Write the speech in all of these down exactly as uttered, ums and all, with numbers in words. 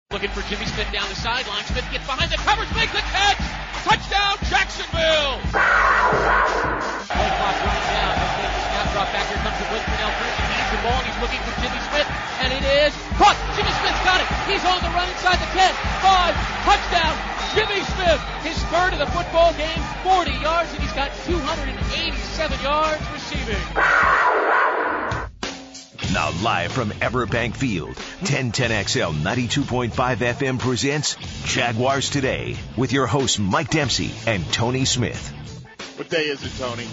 Looking for Jimmy Smith down the sideline. Smith gets behind the covers, makes the catch! Touchdown, Jacksonville! Play clock running down. He'll take the snap drop back. Here comes the blitz for Nell Pierce. He needs the ball, and he's looking for Jimmy Smith, and it is caught. Jimmy Smith's got it. He's on the run inside the ten. Five. Touchdown, Jimmy Smith. His third of the football game, forty yards, and he's got two hundred eighty-seven yards receiving. Now live from Everbank Field, ten ten X L ninety-two point five F M presents Jaguars Today with your hosts Mike Dempsey and Tony Smith. What day is it, Tony?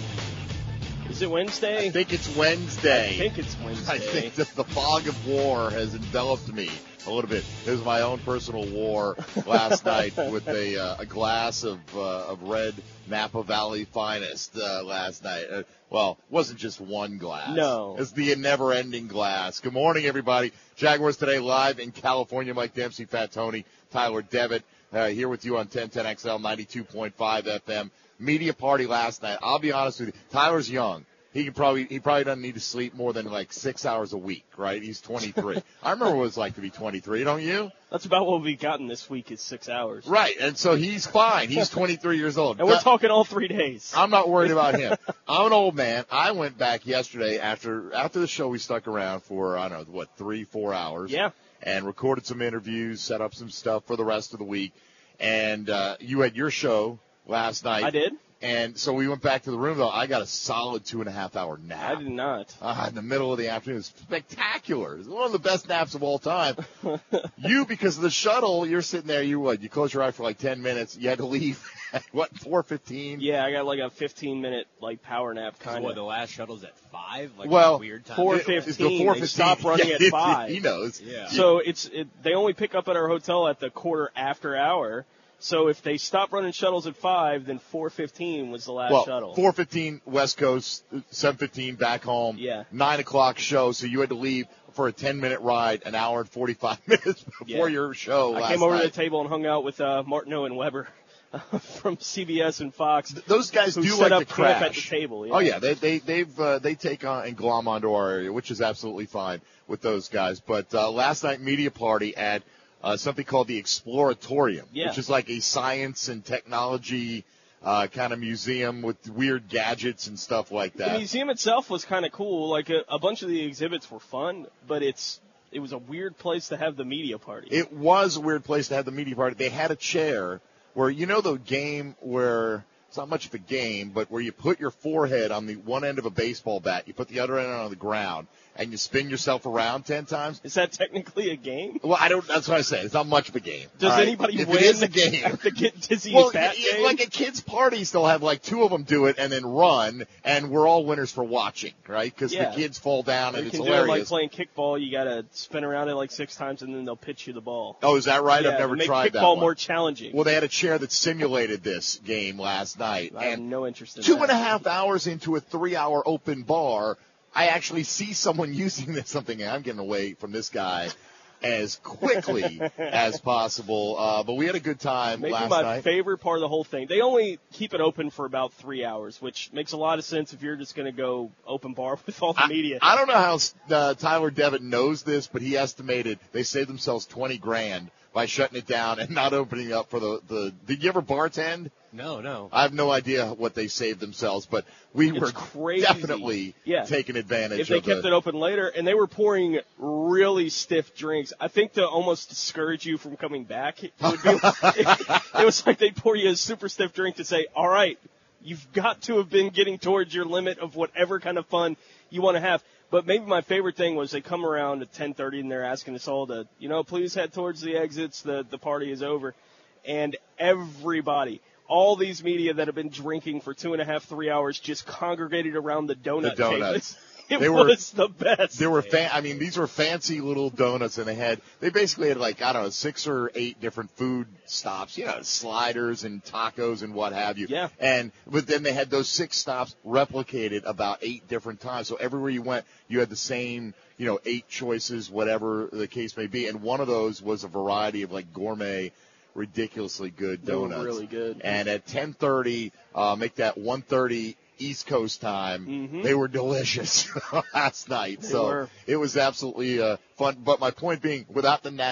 Is it Wednesday? I think it's Wednesday. I think it's Wednesday. I think that the fog of war has enveloped me a little bit. It was my own personal war last night with a, uh, a glass of uh, of red Napa Valley Finest uh, last night. Uh, well, it wasn't just one glass. No. It's the never-ending glass. Good morning, everybody. Jaguars Today live in California. Mike Dempsey, Fat Tony, Tyler Devitt uh, here with you on ten ten X L ninety-two point five F M. Media party last night. I'll be honest with you. Tyler's young. He can probably he probably doesn't need to sleep more than like six hours a week, right? He's twenty-three. I remember what it was like to be twenty-three, don't you? That's about what we've gotten this week is six hours. Right, and so he's fine. He's twenty-three years old. And we're talking all three days. I'm not worried about him. I'm an old man. I went back yesterday after after the show. We stuck around for I don't know what three, four hours. Yeah. And recorded some interviews, set up some stuff for the rest of the week. And uh, you had your show last night. I did. And so we went back to the room, though. I got a solid two and a half hour nap. I did not. Uh, in the middle of the afternoon. It was spectacular. It was one of the best naps of all time. You, because of the shuttle, you're sitting there, you what? You close your eyes for like ten minutes. You had to leave at, what, four fifteen? Yeah, I got like a fifteen-minute like power nap kind of. What, the last shuttle's at five? Like well, a weird time? four fifteen. They stop running yeah, at five. He knows. Yeah. So it's it, they only pick up at our hotel at the quarter after hour. So if they stop running shuttles at five, then four fifteen was the last well, shuttle. four fifteen West Coast, seven fifteen back home. Yeah. nine o'clock show, so you had to leave for a ten-minute ride, an hour and forty-five minutes before yeah. your show I last came over night. to the table and hung out with uh, Martineau and Weber from C B S and Fox. Th- Those guys who do set like up to crash. camp at the table. Yeah. Oh yeah, they they they've uh, they take on and glom onto our area, which is absolutely fine with those guys. But uh, last night media party at uh, something called the Exploratorium, yeah. which is like a science and technology uh, kind of museum with weird gadgets and stuff like that. The museum itself was kind of cool. Like a, a bunch of the exhibits were fun, but it's it was a weird place to have the media party. It was a weird place to have the media party. They had a chair where, you know, the game where it's not much of a game, but where you put your forehead on the one end of a baseball bat, you put the other end on the ground, and you spin yourself around ten times. Is that technically a game? Well, I don't. That's what I say. It's not much of a game. Does right? anybody if win it is a game? at the Get Dizzy well, Bat it, game? like at kids' parties, they'll have like two of them do it and then run, and we're all winners for watching, right? Because yeah. the kids fall down you and it's can hilarious. do it like playing kickball. You got to spin around it like six times, and then they'll pitch you the ball. Oh, is that right? Yeah, I've never make tried that kickball one. more challenging. Well, they had a chair that simulated this game last night. I have and no interest in two that. and a half hours into a three-hour open bar, I actually see someone using this something. I'm getting away from this guy as quickly as possible. Uh, but we had a good time Maybe last my night. favorite part of the whole thing. They only keep it open for about three hours, which makes a lot of sense if you're just going to go open bar with all the I, media. I don't know how uh, Tyler Devitt knows this, but he estimated they saved themselves twenty grand by shutting it down and not opening up for the, the – did you ever bartend? No, no. I have no idea what they saved themselves, but we It's were crazy. definitely Yeah. taking advantage If they of kept the, it open later, and they were pouring really stiff drinks, I think to almost discourage you from coming back, it, would be like, it, it was like they'd pour you a super stiff drink to say, all right, you've got to have been getting towards your limit of whatever kind of fun you want to have. But maybe my favorite thing was they come around at ten thirty and they're asking us all to, you know, please head towards the exits. The, the party is over. And everybody, all these media that have been drinking for two and a half, three hours just congregated around the donut The donuts. tables. It They were- was the best. There were, fa- I mean, these were fancy little donuts, and they had, they basically had like, I don't know, six or eight different food stops, you know, sliders and tacos and what have you. Yeah. And, but then they had those six stops replicated about eight different times. So everywhere you went, you had the same, you know, eight choices, whatever the case may be. And one of those was a variety of like gourmet, ridiculously good They were donuts. really good. And at ten thirty, uh, make that one thirty East Coast time. Mhm. They were delicious last night. They so were. it was absolutely uh, fun. But my point being, without the nap,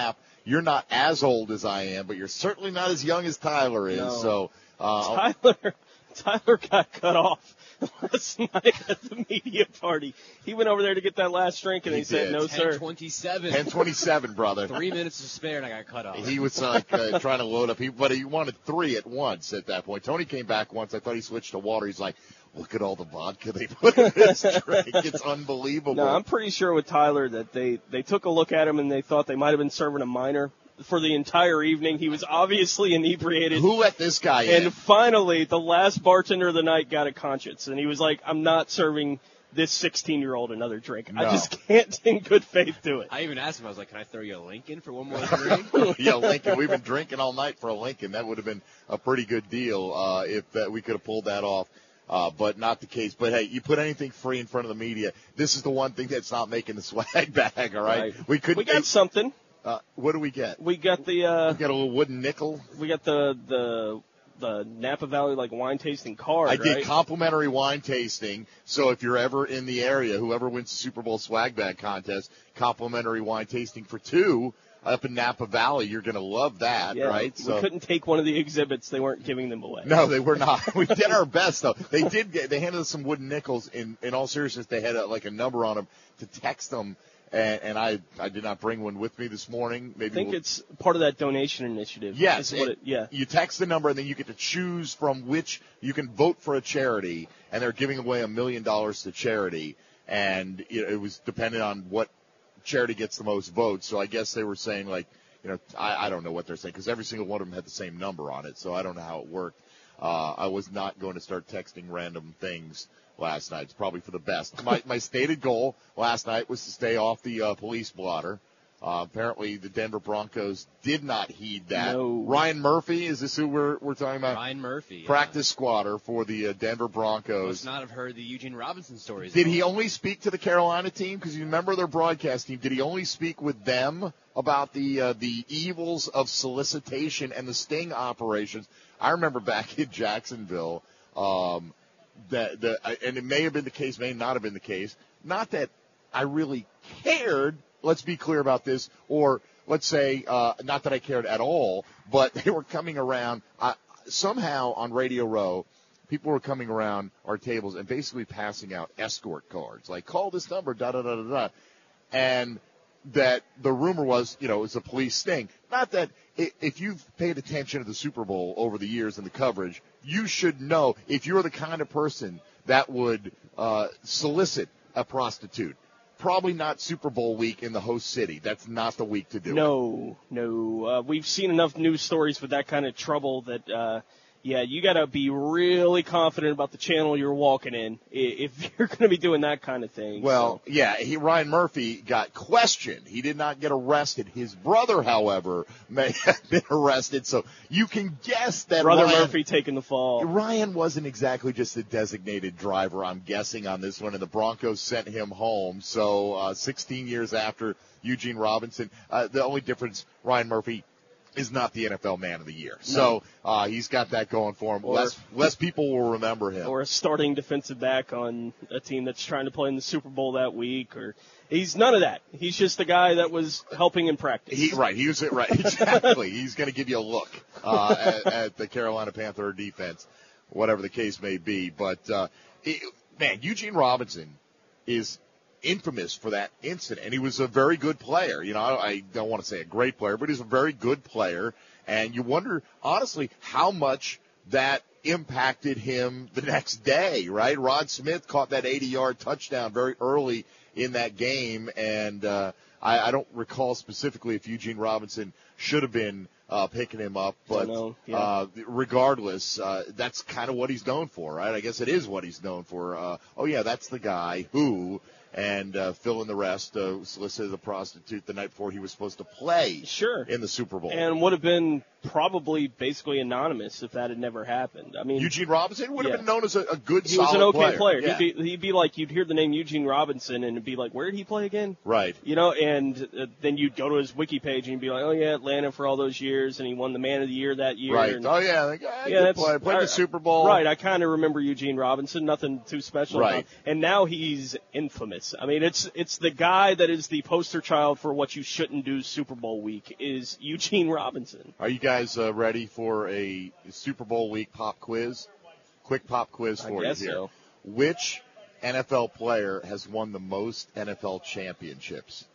you're not as old as I am, but you're certainly not as young as Tyler is. No. So uh, Tyler, Tyler got cut off last night at the media party. He went over there to get that last drink, and He they said, did. "No, sir." ten twenty-seven. ten twenty-seven, brother. Three minutes to spare, and I got cut off. He was like uh, trying to load up, he, but he wanted three at once at that point. Tony came back once. I thought he switched to water. He's like, look at all the vodka they put in this drink. It's unbelievable. No, I'm pretty sure with Tyler that they, they took a look at him and they thought they might have been serving a minor for the entire evening. He was obviously inebriated. Who let this guy in? And finally, the last bartender of the night got a conscience, and he was like, I'm not serving this sixteen-year-old another drink. No. I just can't in good faith do it. I even asked him, I was like, can I throw you a Lincoln for one more drink? Yeah, Lincoln. We've been drinking all night for a Lincoln. That would have been a pretty good deal uh, if uh, we could have pulled that off. Uh, but not the case. But, hey, you put anything free in front of the media, this is the one thing that's not making the swag bag, all right? Right. We could We got something. uh, what do we get? We got the uh, We got a little wooden nickel. we got the the the Napa Valley like wine tasting card. I did right? complimentary wine tasting. So if you're ever in the area, whoever wins the Super Bowl swag bag contest, complimentary wine tasting for two up in Napa Valley. You're going to love that, Yeah, right? we couldn't take one of the exhibits; they weren't giving them away. No, they were not. We did our best, though. They did get, they handed us some wooden nickels. In, in all seriousness, they had a, like a number on them to text them. And, and I, I did not bring one with me this morning. Maybe I think we'll, it's part of that donation initiative. Yes. is what it- it, yeah. You text the number, and then you get to choose from which you can vote for a charity, and they're giving away a million dollars to charity. And you know, it was dependent on what charity gets the most votes. So I guess they were saying, like, you know, I, I don't know what they're saying, because every single one of them had the same number on it. So I don't know how it worked. Uh, I was not going to start texting random things last night. It's probably for the best. My, my stated goal last night was to stay off the uh, police blotter. Uh, apparently, the Denver Broncos did not heed that. No. Ryan Murphy, is this who we're we're talking about? Ryan Murphy. yeah. Practice squatter for the uh, Denver Broncos. Must not have heard the Eugene Robinson stories. Did he only speak to the Carolina team? Because you remember their broadcast team. Did he only speak with them about the uh, the evils of solicitation and the sting operations? I remember back in Jacksonville, um, that the and it may have been the case, may not have been the case. Not that I really cared. Let's be clear about this, or let's say uh, not that I cared at all, but they were coming around uh, somehow on Radio Row. People were coming around our tables and basically passing out escort cards, like call this number, da da da da da, and that the rumor was, you know, it was a police sting. Not that if you've paid attention to the Super Bowl over the years and the coverage, you should know if you're the kind of person that would uh, solicit a prostitute. Probably not Super Bowl week in the host city. That's not the week to do it. No, no. Uh, we've seen enough news stories with that kind of trouble that, uh, yeah, you got to be really confident about the channel you're walking in if you're going to be doing that kind of thing. Well, so. yeah, he, Ryan Murphy got questioned. He did not get arrested. His brother, however, may have been arrested. So you can guess that Brother Ryan, Murphy taking the fall. Ryan wasn't exactly just a designated driver, I'm guessing, on this one, and the Broncos sent him home. So uh, sixteen years after Eugene Robinson, uh, the only difference, Ryan Murphy is not the N F L Man of the Year. So uh, he's got that going for him. Or, less less people will remember him. Or a starting defensive back on a team that's trying to play in the Super Bowl that week. Or he's none of that. He's just the guy that was helping in practice. He, right, he was right, exactly. He's going to give you a look uh, at, at the Carolina Panther defense, whatever the case may be. But uh, it, man, Eugene Robinson is infamous for that incident, and he was a very good player. You know, I, I don't want to say a great player, but he's a very good player. And you wonder, honestly, how much that impacted him the next day, right? Rod Smith caught that eighty-yard touchdown very early in that game, and uh, I, I don't recall specifically if Eugene Robinson should have been uh, picking him up, but know, yeah. uh, regardless, uh, that's kind of what he's known for, right? I guess it is what he's known for. Uh, oh, yeah, that's the guy who... And uh, fill in the rest, uh, solicited a prostitute the night before he was supposed to play Sure. in the Super Bowl. And would have been probably basically anonymous if that had never happened. I mean, Eugene Robinson would have yeah. been known as a, a good, he solid was an okay player. player. Yeah. He'd, be, he'd be like, you'd hear the name Eugene Robinson, and it'd be like, where did he play again? Right. You know, and uh, then you'd go to his wiki page and you'd be like, oh yeah, Atlanta for all those years, and he won the Man of the Year that year. Right. And, Oh yeah. Like, ah, yeah, good that's play. Played I- the Super Bowl. Right. I kind of remember Eugene Robinson. Nothing too special. Right. About, and now he's infamous. I mean, it's it's the guy that is the poster child for what you shouldn't do Super Bowl week is Eugene Robinson. Are you guys uh, ready for a Super Bowl week pop quiz? Quick pop quiz I for you guess here. so. Which N F L player has won the most N F L championships?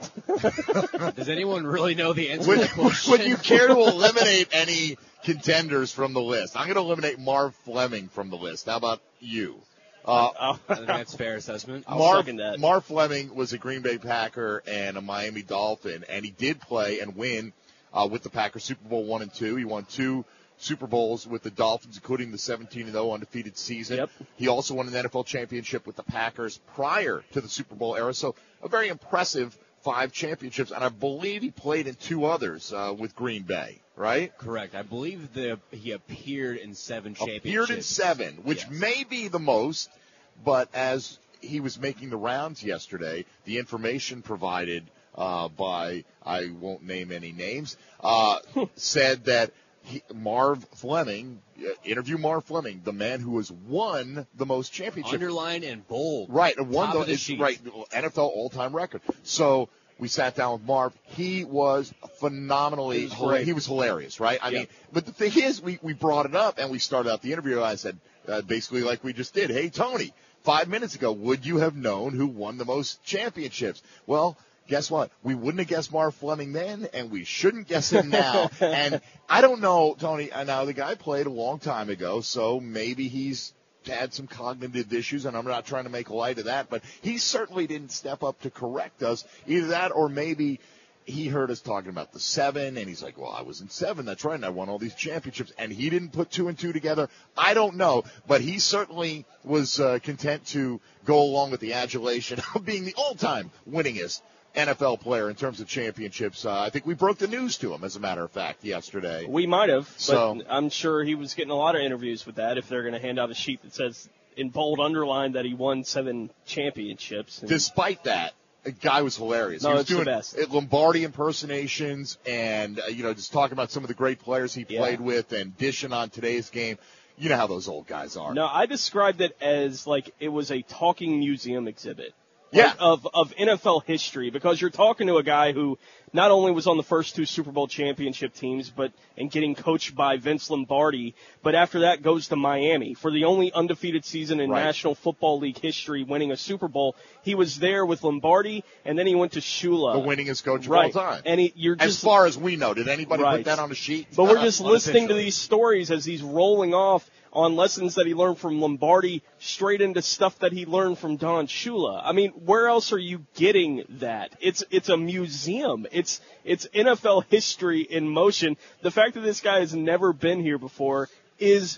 Does anyone really know the answer Would, to that question? would you care to eliminate any contenders from the list? I'm going to eliminate Marv Fleming from the list. How about you? Uh, I think that's a fair assessment. I'll Marv, second that. Marv Fleming was a Green Bay Packer and a Miami Dolphin, and he did play and win uh, with the Packers Super Bowl one and two. He won two Super Bowls with the Dolphins, including the seventeen and oh undefeated season. Yep. He also won an N F L championship with the Packers prior to the Super Bowl era. So a very impressive five championships, and I believe he played in two others uh, with Green Bay, right? Correct. I believe the he appeared in seven championships. Appeared in seven, which Yes. may be the most, but as he was making the rounds yesterday, the information provided uh, by, I won't name any names, uh, said that he, Marv Fleming, uh, interview Marv Fleming, the man who has won the most championships. Underlined and bold. Right, and one Top though of the it's sheet. right N F L all-time record. So we sat down with Marv. He was phenomenally. He was hila- great. he was hilarious, right? I Yeah. mean, but the thing is, we we brought it up and we started out the interview. And I said uh, basically like we just did. Hey, Tony, five minutes ago, would you have known who won the most championships? Well, guess what? We wouldn't have guessed Marv Fleming then, and we shouldn't guess him now. And I don't know, Tony. uh, Now the guy played a long time ago, so maybe he's had some cognitive issues, and I'm not trying to make light of that, but he certainly didn't step up to correct us. Either that, or maybe he heard us talking about the seven, and he's like, well, I was in seven. That's right, and I won all these championships, and he didn't put two and two together. I don't know, but he certainly was uh, content to go along with the adulation of being the all-time winningest N F L player in terms of championships. Uh, I think we broke the news to him, as a matter of fact, yesterday. We might have, but So- I'm sure he was getting a lot of interviews with that if they're going to hand out a sheet that says in bold underline that he won seven championships. And Despite that, the guy was hilarious. No, he was it's the doing best. uh, Lombardi impersonations and, uh, you know, just talking about some of the great players he Yeah. played with and dishing on today's game. You know how those old guys are. No, I described it as like it was a talking museum exhibit. Yeah. Like, of of N F L history, because you're talking to a guy who not only was on the first two Super Bowl championship teams, but and getting coached by Vince Lombardi, but after that goes to Miami for the only undefeated season in Right. National Football League history, winning a Super Bowl. He was there with Lombardi, and then he went to Shula, The winningest coach of right? all time. And he, you're As just far as we know, did anybody Right. put that on a sheet? But we're just listening to Unofficially. these stories as he's rolling off on lessons that he learned from Lombardi straight into stuff that he learned from Don Shula. I mean, where else are you getting that? It's it's a museum. It's it's N F L history in motion. The fact that this guy has never been here before is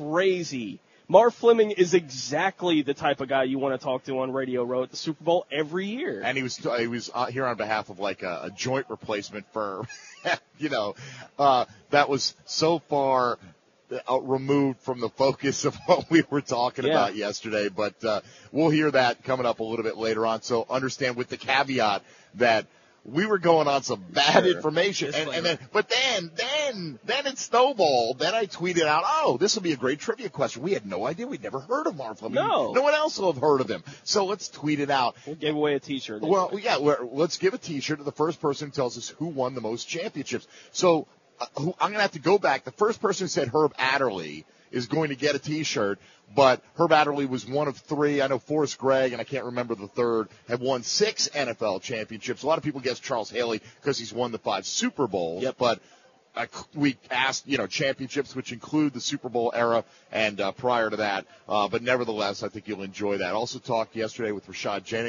crazy. Marv Fleming is exactly the type of guy you want to talk to on Radio Row at the Super Bowl every year. And he was he was uh, here on behalf of like a, a joint replacement firm, you know, uh, that was so far uh, removed from the focus of what we were talking Yeah. about yesterday. But uh, we'll hear that coming up a little bit later on. So understand with the caveat that we were going on some bad Sure. information, and, Disclaimer. and then but then then then it snowballed. Then I tweeted out, "Oh, this will be a great trivia question." We had no idea. We'd never heard of Marv Fleming. No. no one else will have heard of him. So let's tweet it out. We'll give away a T-shirt. Well, yeah, we're, let's give a T-shirt to the first person who tells us who won the most championships. So uh, who, I'm going to have to go back. The first person who said Herb Adderley is going to get a T-shirt, but Herb Adderley was one of three. I know Forrest Gregg, and I can't remember the third, have won six N F L championships. A lot of people guess Charles Haley because he's won the five Super Bowls, Yep. but uh, we asked, you know, championships, which include the Super Bowl era and uh, prior to that. Uh, but nevertheless, I think you'll enjoy that. Also talked yesterday with Rashad Jennings.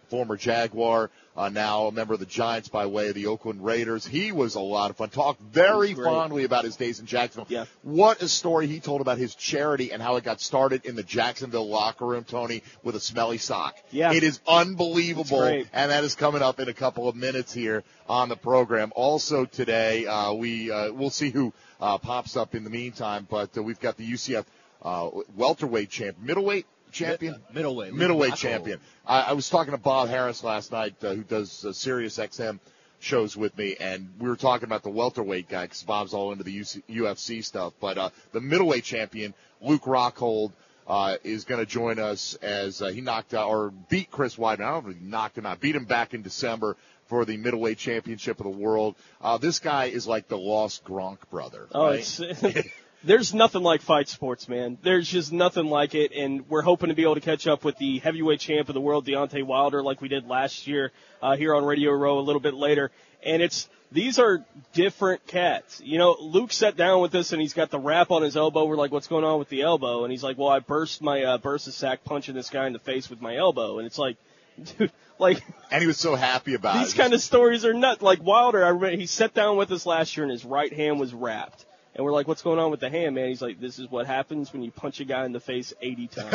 former Jaguar, uh, now a member of the Giants by way of the Oakland Raiders. He was a lot of fun. Talked very fondly about his days in Jacksonville. Yeah. What a story he told about his charity and how it got started in the Jacksonville locker room, Tony, with a smelly sock. Yeah. It is unbelievable, and that is coming up in a couple of minutes here on the program. Also today, uh, we, uh, we'll see who uh, pops up in the meantime, but uh, we've got the U C F uh, welterweight champ, middleweight champion? Uh, middleweight. Middleweight champion. I, I was talking to Bob Harris last night, uh, who does uh, Sirius X M shows with me, and we were talking about the welterweight guy because Bob's all into the U C, U F C stuff. But uh, the middleweight champion, Luke Rockhold, uh, is going to join us as uh, he knocked out or beat Chris Weidman. I don't know if he knocked him out. Beat him back in December for the middleweight championship of the world. Uh, this guy is like the lost Gronk brother. Oh, right? it's there's nothing like fight sports, man. There's just nothing like it, and we're hoping to be able to catch up with the heavyweight champ of the world, Deontay Wilder, like we did last year uh, here on Radio Row a little bit later. And it's these are different cats. You know, Luke sat down with us, and he's got the wrap on his elbow. We're like, what's going on with the elbow? And he's like, well, I burst my uh, burst a sack punching this guy in the face with my elbow. And it's like, dude, like. And he was so happy about these it. These kind of stories are nuts. Like Wilder, I remember he sat down with us last year, and his right hand was wrapped. And we're like, what's going on with the hand, man? He's like, this is what happens when you punch a guy in the face eighty times.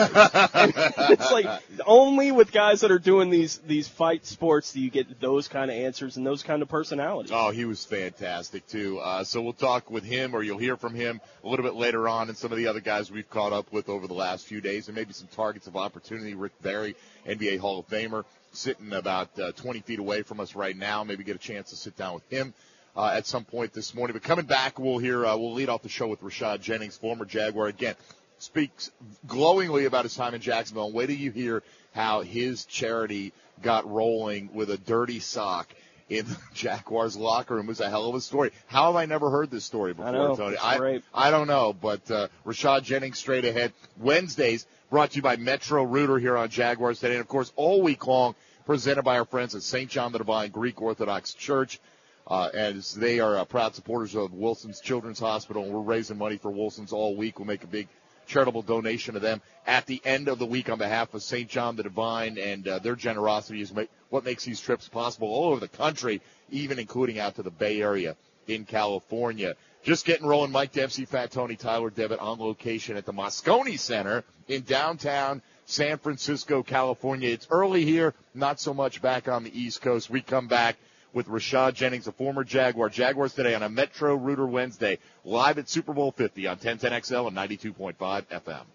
It's like only with guys that are doing these these fight sports do you get those kind of answers and those kind of personalities. Oh, he was fantastic, too. Uh, so we'll talk with him, or you'll hear from him a little bit later on, and some of the other guys we've caught up with over the last few days, and maybe some targets of opportunity. Rick Barry, N B A Hall of Famer, sitting about uh, twenty feet away from us right now. Maybe get a chance to sit down with him Uh, at some point this morning. But coming back, we'll hear, uh, we'll lead off the show with Rashad Jennings, former Jaguar. Again, speaks glowingly about his time in Jacksonville. And wait till you hear how his charity got rolling with a dirty sock in the Jaguars locker room. It was a hell of a story. How have I never heard this story before, I know, Tony? it's I, great. I don't know, but uh, Rashad Jennings straight ahead. Wednesdays brought to you by Metro Rooter here on Jaguars Today. And, of course, all week long presented by our friends at Saint John the Divine Greek Orthodox Church. Uh, as they are uh, proud supporters of Wilson's Children's Hospital, and we're raising money for Wilson's all week. We'll make a big charitable donation to them at the end of the week on behalf of Saint John the Divine, and uh, their generosity is make, what makes these trips possible all over the country, even including out to the Bay Area in California. Just getting rolling. Mike Dempsey, Fat Tony, Tyler Devitt on location at the Moscone Center in downtown San Francisco, California. It's early here, not so much back on the East Coast. We come back with Rashad Jennings, a former Jaguar. Jaguars Today on a Metro Rooter Wednesday, live at Super Bowl fifty on ten ten X L and ninety-two point five F M.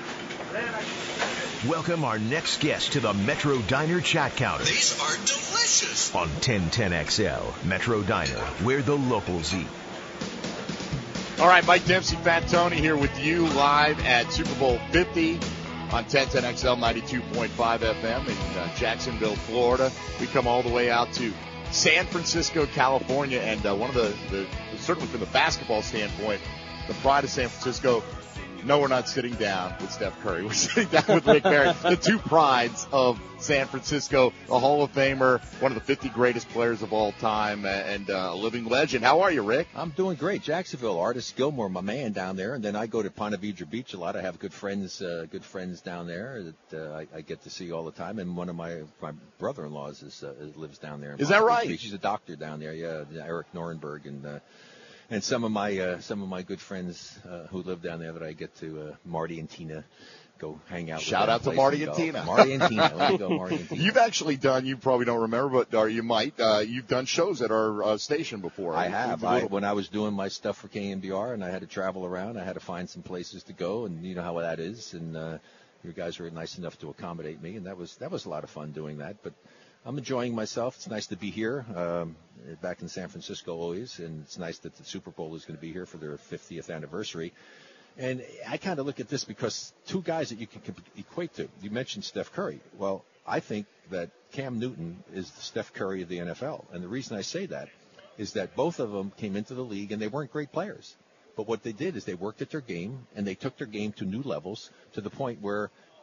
Welcome our next guest to the Metro Diner Chat Counter. These are delicious. On ten ten X L, Metro Diner, where the locals eat. All right, Mike Dempsey, Fat Tony here with you live at Super Bowl fifty on ten ten X L, ninety-two point five F M in uh, Jacksonville, Florida. We come all the way out to San Francisco, California, and uh, one of the, the, certainly from the basketball standpoint, the pride of San Francisco. No, we're not sitting down with Steph Curry. We're sitting down with Rick Barry, the two prides of San Francisco, a Hall of Famer, one of the fifty greatest players of all time, and uh, a living legend. How are you, Rick? I'm doing great. Jacksonville, Artist Gilmore, my man down there, and then I go to Ponte Vedra Beach a lot. I have good friends, uh, good friends down there that uh, I, I get to see all the time. And one of my my brother-in-laws is, uh, lives down there. In Is Ponte that right? Vedra Beach. He's a doctor down there. Yeah, Eric Norenberg, and uh, and some of my uh, some of my good friends uh, who live down there that I get to uh, Marty and Tina. Go hang out. Shout with out to Marty and Tina. Marty and Tina. Let me go, Marty and Tina. You've actually done, you probably don't remember, but or you might, uh, you've done shows at our uh, station before. I have. I, when I was doing my stuff for K N B R and I had to travel around, I had to find some places to go, and you know how that is. And uh, you guys were nice enough to accommodate me, and that was that was a lot of fun doing that. But I'm enjoying myself. It's nice to be here, um, back in San Francisco always, and it's nice that the Super Bowl is going to be here for their fiftieth anniversary. And I kind of look at this because two guys that you can equate to. You mentioned Steph Curry. Well, I think that Cam Newton is the Steph Curry of the N F L. And the reason I say that is that both of them came into the league and they weren't great players. But what they did is they worked at their game and they took their game to new levels to the point where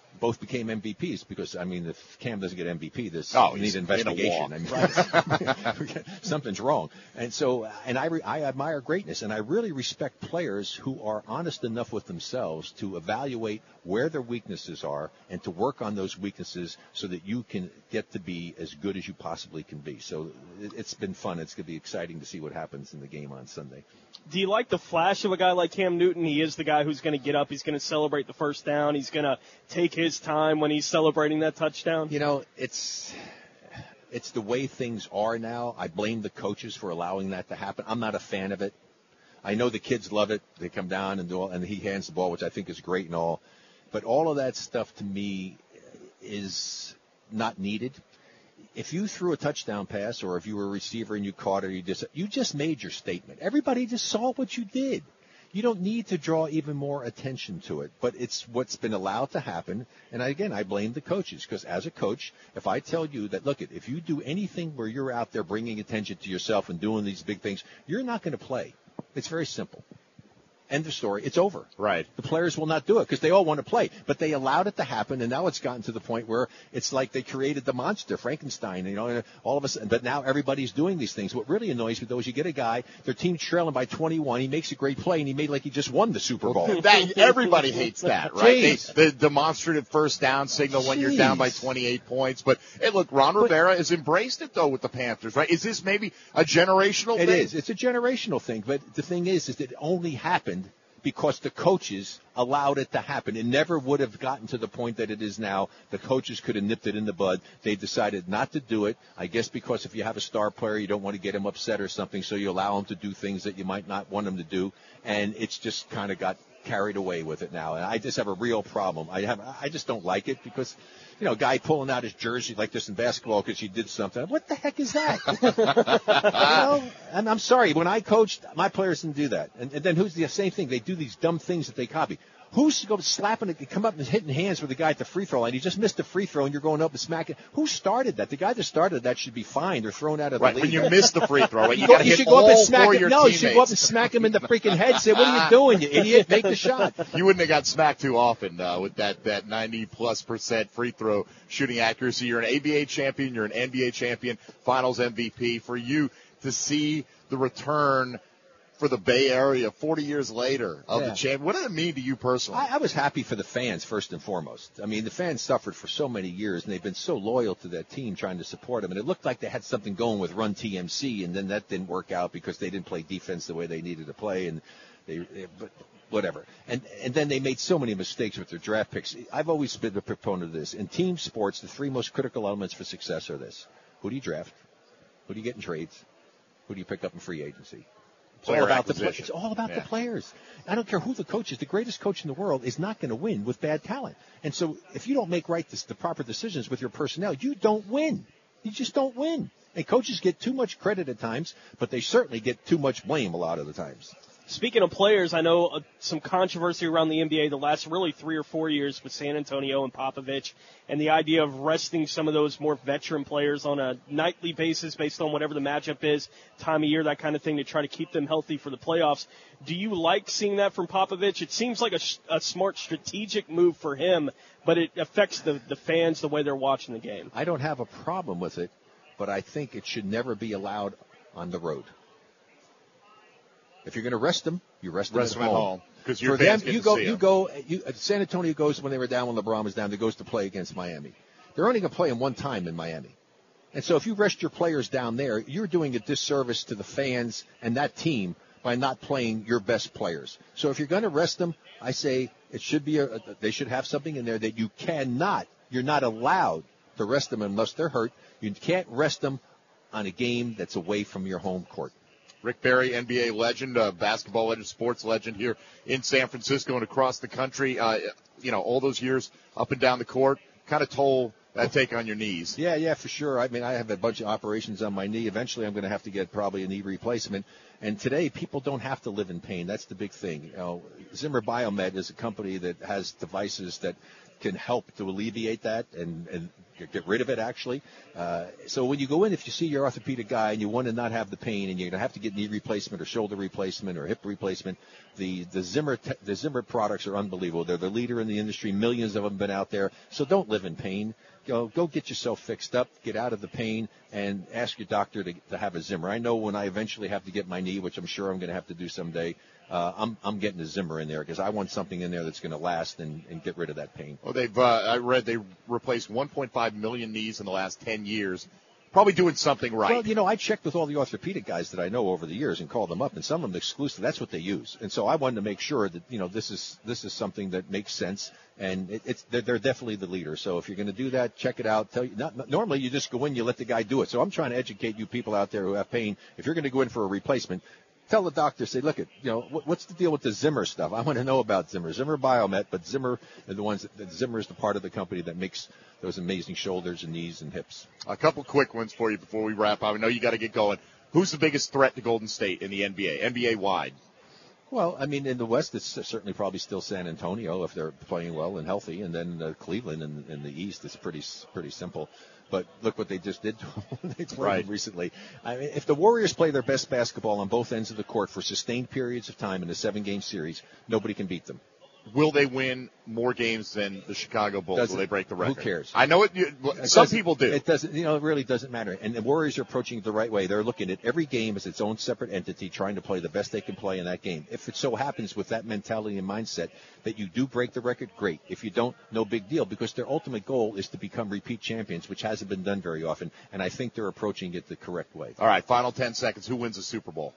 both became M V Ps because, I mean, if Cam doesn't get M V P, this oh, needs investigation. I mean, right. Something's wrong. And so, and I, re, I admire greatness, and I really respect players who are honest enough with themselves to evaluate where their weaknesses are and to work on those weaknesses so that you can get to be as good as you possibly can be. So it, it's been fun. It's going to be exciting to see what happens in the game on Sunday. Do you like the flash of a guy like Cam Newton? He is the guy who's going to get up. He's going to celebrate the first down. He's going to take his time when he's celebrating that touchdown. You know, it's it's the way things are now. I blame the coaches for allowing that to happen. I'm not a fan of it. I know the kids love it. They come down and do all, and he hands the ball, which I think is great and all. But all of that stuff to me is not needed. If you threw a touchdown pass, or if you were a receiver and you caught it, you just you just made your statement. Everybody just saw what you did. You don't need to draw even more attention to it, but it's what's been allowed to happen. And again, I blame the coaches, because as a coach, if I tell you that, look, if you do anything where you're out there bringing attention to yourself and doing these big things, you're not going to play. It's very simple. End of story. It's over. Right. The players will not do it because they all want to play. But they allowed it to happen, and now it's gotten to the point where it's like they created the monster, Frankenstein, you know, and all of a sudden. But now everybody's doing these things. What really annoys me, though, is you get a guy, their team's trailing by twenty-one, he makes a great play, and he made like he just won the Super Bowl. That, everybody hates that, right? They, Jeez. the demonstrative first down signal when you're down by twenty-eight points. But, hey, look, Ron Rivera has embraced it, though, with the Panthers, right? Is this maybe a generational It thing? is. It's a generational thing. But the thing is, is that it only happened because the coaches allowed it to happen. It never would have gotten to the point that it is now. The coaches could have nipped it in the bud. They decided not to do it, I guess because if you have a star player, you don't want to get him upset or something, so you allow him to do things that you might not want him to do, and it's just kind of got carried away with it now. And I just have a real problem. I have, I just don't like it because, you know, a guy pulling out his jersey like this in basketball because he did something. What the heck is that? you know, and I'm sorry. When I coached, my players didn't do that. And, and then who's the same thing? They do these dumb things that they copy. Who's going slapping it, come up and hitting hands with the guy at the free throw line? He just missed the free throw, and you're going up and smacking. Who started that? The guy that started that should be fined or thrown out of the right, league. When you miss the free throw, right? You, you, got to you hit should go all up and smack four him. your No, teammates. you should go up and smack him in the freaking head and say, "What are you doing, you idiot? Make the shot." You wouldn't have got smacked too often uh, with that that ninety plus percent free throw shooting accuracy. You're an A B A champion. You're an N B A champion. Finals M V P. For you to see the return for the Bay Area forty years later of yeah. the champion, what did it mean to you personally? I, I was happy for the fans first and foremost. I mean, the fans suffered for so many years, and they've been so loyal to that team trying to support them. And it looked like they had something going with Run T M C, and then that didn't work out because they didn't play defense the way they needed to play, and they, they but whatever. And and then they made so many mistakes with their draft picks. I've always been a proponent of this. In team sports, the three most critical elements for success are this: who do you draft? Who do you get in trades? Who do you pick up in free agency? It's all, about the, it's all about yeah. the players. I don't care who the coach is. The greatest coach in the world is not going to win with bad talent. And so if you don't make right this, the proper decisions with your personnel, you don't win. You just don't win. And coaches get too much credit at times, but they certainly get too much blame a lot of the times. Speaking of players, I know uh, some controversy around the N B A the last really three or four years with San Antonio and Popovich, and the idea of resting some of those more veteran players on a nightly basis based on whatever the matchup is, time of year, that kind of thing, to try to keep them healthy for the playoffs. Do you like seeing that from Popovich? It seems like a, a smart strategic move for him, but it affects the, the fans the way they're watching the game. I don't have a problem with it, but I think it should never be allowed on the road. If you're going to rest them, you rest them rest at them home. At home because your For fans them, get you to go, see you them. go. You, San Antonio goes when they were down, when LeBron was down. They goes to play against Miami. They're only going to play them one time in Miami, and so if you rest your players down there, you're doing a disservice to the fans and that team by not playing your best players. So if you're going to rest them, I say it should be. A, they should have something in there that you cannot. You're not allowed to rest them unless they're hurt. You can't rest them on a game that's away from your home court. Rick Barry, N B A legend, uh, basketball legend, sports legend here in San Francisco and across the country. Uh, you know, all those years up and down the court, kind of toll that take on your knees. Yeah, yeah, for sure. I mean, I have a bunch of operations on my knee. Eventually, I'm going to have to get probably a knee replacement. And today, people don't have to live in pain. That's the big thing. You know, Zimmer Biomed is a company that has devices that can help to alleviate that and, and get, get rid of it, actually. Uh, so when you go in, if you see your orthopedic guy and you want to not have the pain and you're going to have to get knee replacement or shoulder replacement or hip replacement, the, the Zimmer te- the Zimmer products are unbelievable. They're the leader in the industry. Millions of them have been out there. So don't live in pain. Go, go get yourself fixed up, get out of the pain, and ask your doctor to, to have a Zimmer. I know when I eventually have to get my knee, which I'm sure I'm going to have to do someday, uh, I'm, I'm getting a Zimmer in there because I want something in there that's going to last and, and get rid of that pain. Well, they've uh, I read they replaced one point five million knees in the last ten years. Probably doing something right. Well, you know, I checked with all the orthopedic guys that I know over the years and called them up, and some of them exclusive. That's what they use. And so I wanted to make sure that, you know, this is this is something that makes sense, and it, it's they're, they're definitely the leader. So if you're going to do that, check it out. Tell you, not, normally you just go in, you let the guy do it. So I'm trying to educate you people out there who have pain. If you're going to go in for a replacement, tell the doctor, say, look, at you know, what, what's the deal with the Zimmer stuff? I want to know about Zimmer. Zimmer Biomet, but Zimmer are the ones that, that Zimmer is the part of the company that makes those amazing shoulders and knees and hips. A couple quick ones for you before we wrap up. I know you got to get going. Who's the biggest threat to Golden State in the N B A, N B A wide? Well, I mean, in the West, it's certainly probably still San Antonio if they're playing well and healthy, and then uh, Cleveland in, in the East is pretty pretty simple. But look what they just did to them when they played right. them recently. I mean, if the Warriors play their best basketball on both ends of the court for sustained periods of time in a seven-game series, nobody can beat them. Will they win more games than the Chicago Bulls? Doesn't, Will they break the record? Who cares? I know it. You, it some people do. It doesn't. You know, it really doesn't matter. And the Warriors are approaching it the right way. They're looking at every game as its own separate entity, trying to play the best they can play in that game. If it so happens with that mentality and mindset that you do break the record, great. If you don't, no big deal, because their ultimate goal is to become repeat champions, which hasn't been done very often. And I think they're approaching it the correct way. All right, final ten seconds. Who wins the Super Bowl?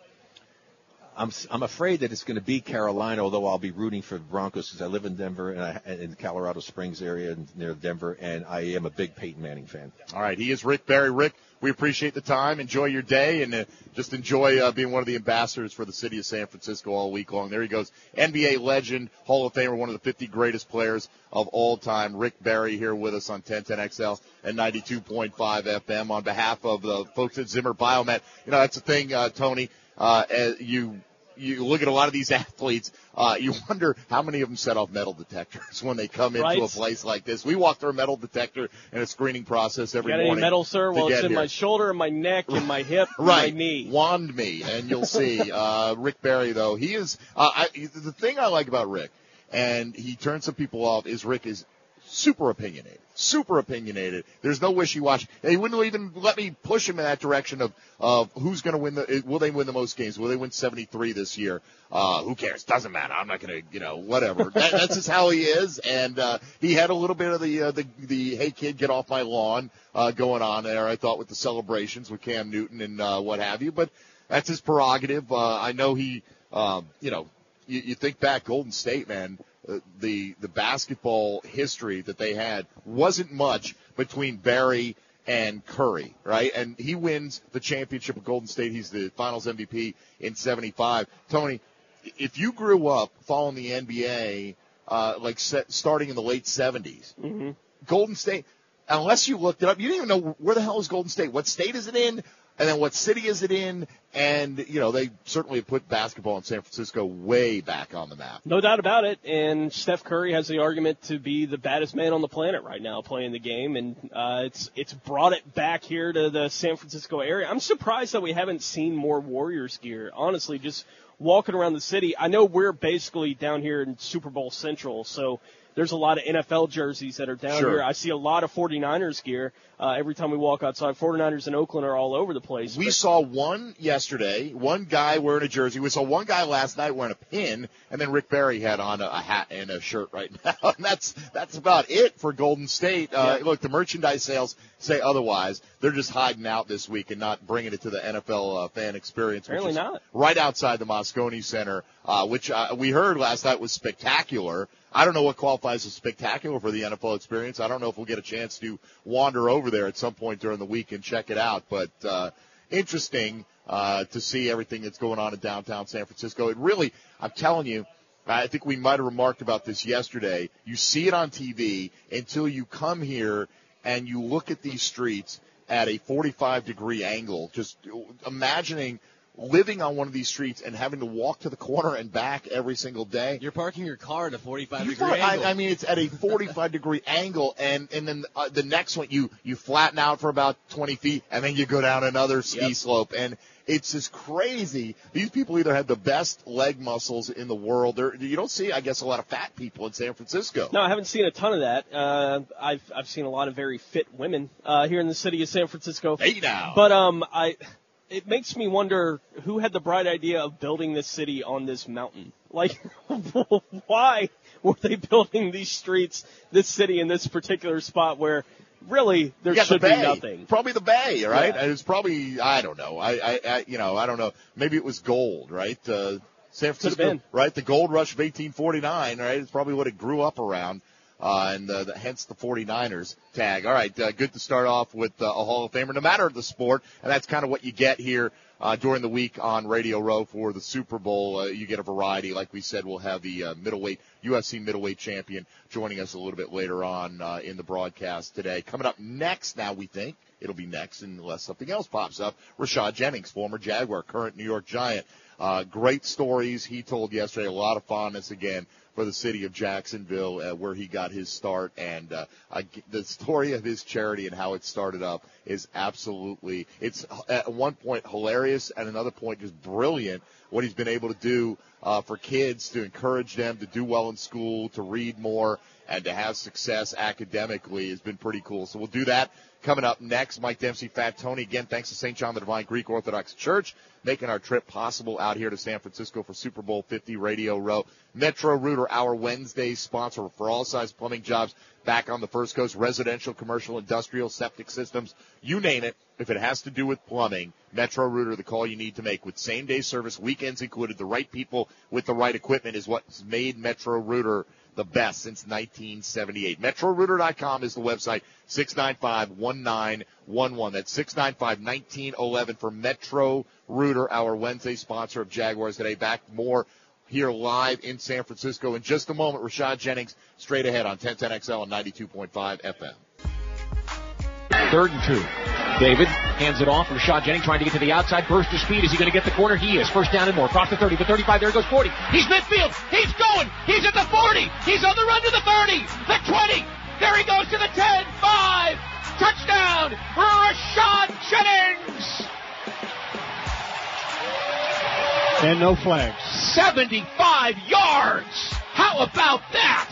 I'm I'm afraid that it's going to be Carolina, although I'll be rooting for the Broncos because I live in Denver and I, in the Colorado Springs area near Denver, and I am a big Peyton Manning fan. All right, he is Rick Barry. Rick, we appreciate the time. Enjoy your day, and uh, just enjoy uh, being one of the ambassadors for the city of San Francisco all week long. There he goes, N B A legend, Hall of Famer, one of the fifty greatest players of all time. Rick Barry here with us on ten ten X L and ninety-two point five F M. On behalf of the folks at Zimmer Biomet, you know, that's the thing, uh, Tony. Uh, as you you look at a lot of these athletes, uh, you wonder how many of them set off metal detectors when they come into right. a place like this. We walk through a metal detector and a screening process every got morning. Any metal, sir? Well, it's in here. my shoulder, and my neck, and my hip, right. and my knee. Wand me, and you'll see. uh, Rick Barry, though, he is. Uh, I, the thing I like about Rick, and he turns some people off, is Rick is super opinionated. Super opinionated. There's no wishy-washy. He wouldn't even let me push him in that direction of, of who's going to win the, will they win the most games? Will they win seventy-three this year? Uh, who cares? Doesn't matter. I'm not going to, you know, whatever. that, that's just how he is. And, uh, he had a little bit of the, uh, the, the, hey kid, get off my lawn, uh, going on there, I thought, with the celebrations with Cam Newton and, uh, what have you. But that's his prerogative. Uh, I know he, um, you know, you, you think back Golden State, man. Uh, the the basketball history that they had wasn't much between Barry and Curry, right? And he wins the championship with Golden State. He's the Finals M V P in seventy-five. Tony, if you grew up following the N B A, uh, like set, starting in the late seventies, mm-hmm. Golden State, unless you looked it up, you didn't even know where the hell is Golden State. What state is it in? And then what city is it in? And, you know, they certainly have put basketball in San Francisco way back on the map. No doubt about it. And Steph Curry has the argument to be the baddest man on the planet right now playing the game. And uh, it's it's brought it back here to the San Francisco area. I'm surprised that we haven't seen more Warriors gear, honestly, just walking around the city. I know we're basically down here in Super Bowl Central, so there's a lot of N F L jerseys that are down sure. here. I see a lot of forty-niners gear uh, every time we walk outside. forty-niners in Oakland are all over the place. We but... saw one yesterday, one guy wearing a jersey. We saw one guy last night wearing a pin, and then Rick Barry had on a, a hat and a shirt right now. And that's that's about it for Golden State. Uh, yeah. Look, the merchandise sales say otherwise. They're just hiding out this week and not bringing it to the N F L uh, fan experience. Apparently which is not. Right outside the Moscone Center, uh, which uh, we heard last night was spectacular. I don't know what qualifies as spectacular for the N F L experience. I don't know if we'll get a chance to wander over there at some point during the week and check it out. But uh, interesting uh, to see everything that's going on in downtown San Francisco. It really, I'm telling you, I think we might have remarked about this yesterday. You see it on T V until you come here and you look at these streets at a forty-five degree angle, just imagining living on one of these streets and having to walk to the corner and back every single day. You're parking your car at a forty-five You degree park- angle. I, I mean, it's at a forty-five degree angle, and and then uh, the next one you you flatten out for about twenty feet, and then you go down another ski Yep. slope, and it's just crazy. These people either have the best leg muscles in the world. They're, you don't see, I guess, a lot of fat people in San Francisco. No, I haven't seen a ton of that. Uh, I've I've seen a lot of very fit women uh, here in the city of San Francisco. Hey now. But um, I it makes me wonder who had the bright idea of building this city on this mountain. Like, why were they building these streets, this city in this particular spot where really there You got should the be bay. nothing? Probably the Bay, right? Yeah. And it's probably, I don't know. I, I, I, you know, I don't know. Maybe it was gold, right? Uh, San Francisco, been. right? The gold rush of eighteen forty-nine, right? It's probably what it grew up around. Uh, and uh, the, hence the forty-niners tag. All right, uh, good to start off with uh, a Hall of Famer, no matter the sport, and that's kind of what you get here uh, during the week on Radio Row for the Super Bowl. Uh, you get a variety. Like we said, we'll have the uh, middleweight, U F C middleweight champion joining us a little bit later on uh, in the broadcast today. Coming up next, now we think it'll be next unless something else pops up, Rashad Jennings, former Jaguar, current New York Giant. Uh, great stories he told yesterday, a lot of fondness again for the city of Jacksonville, uh, where he got his start. And uh, I, the story of his charity and how it started up is absolutely, it's at one point hilarious, and another point just brilliant, what he's been able to do uh, for kids to encourage them to do well in school, to read more, and to have success academically has been pretty cool. So we'll do that coming up next. Mike Dempsey, Fat Tony. Again, thanks to Saint John the Divine Greek Orthodox Church, making our trip possible out here to San Francisco for Super Bowl fifty Radio Row. Metro Rooter, our Wednesday sponsor for all size plumbing jobs back on the First Coast, residential, commercial, industrial, septic systems, you name it. If it has to do with plumbing, Metro Rooter, the call you need to make with same-day service, weekends included. The right people with the right equipment is what's made Metro Rooter the best since nineteen seventy-eight. Metro Rooter dot com is the website, six nine five, one nine one one. That's six nine five, one nine one one for Metro Rooter, our Wednesday sponsor of Jaguars Today. Back more here live in San Francisco in just a moment. Rashad Jennings straight ahead on ten ten X L and ninety-two point five F M. Third and two. David hands it off. Rashad Jennings trying to get to the outside. Burst of speed. Is he going to get the corner? He is. First down and more. Across the thirty, the thirty-five. There goes forty. He's midfield. He's going. He's at the forty. He's on the run to the thirty. The twenty. There he goes to the ten. Five. Touchdown. Rashad Jennings. And no flags. seventy-five yards. How about that?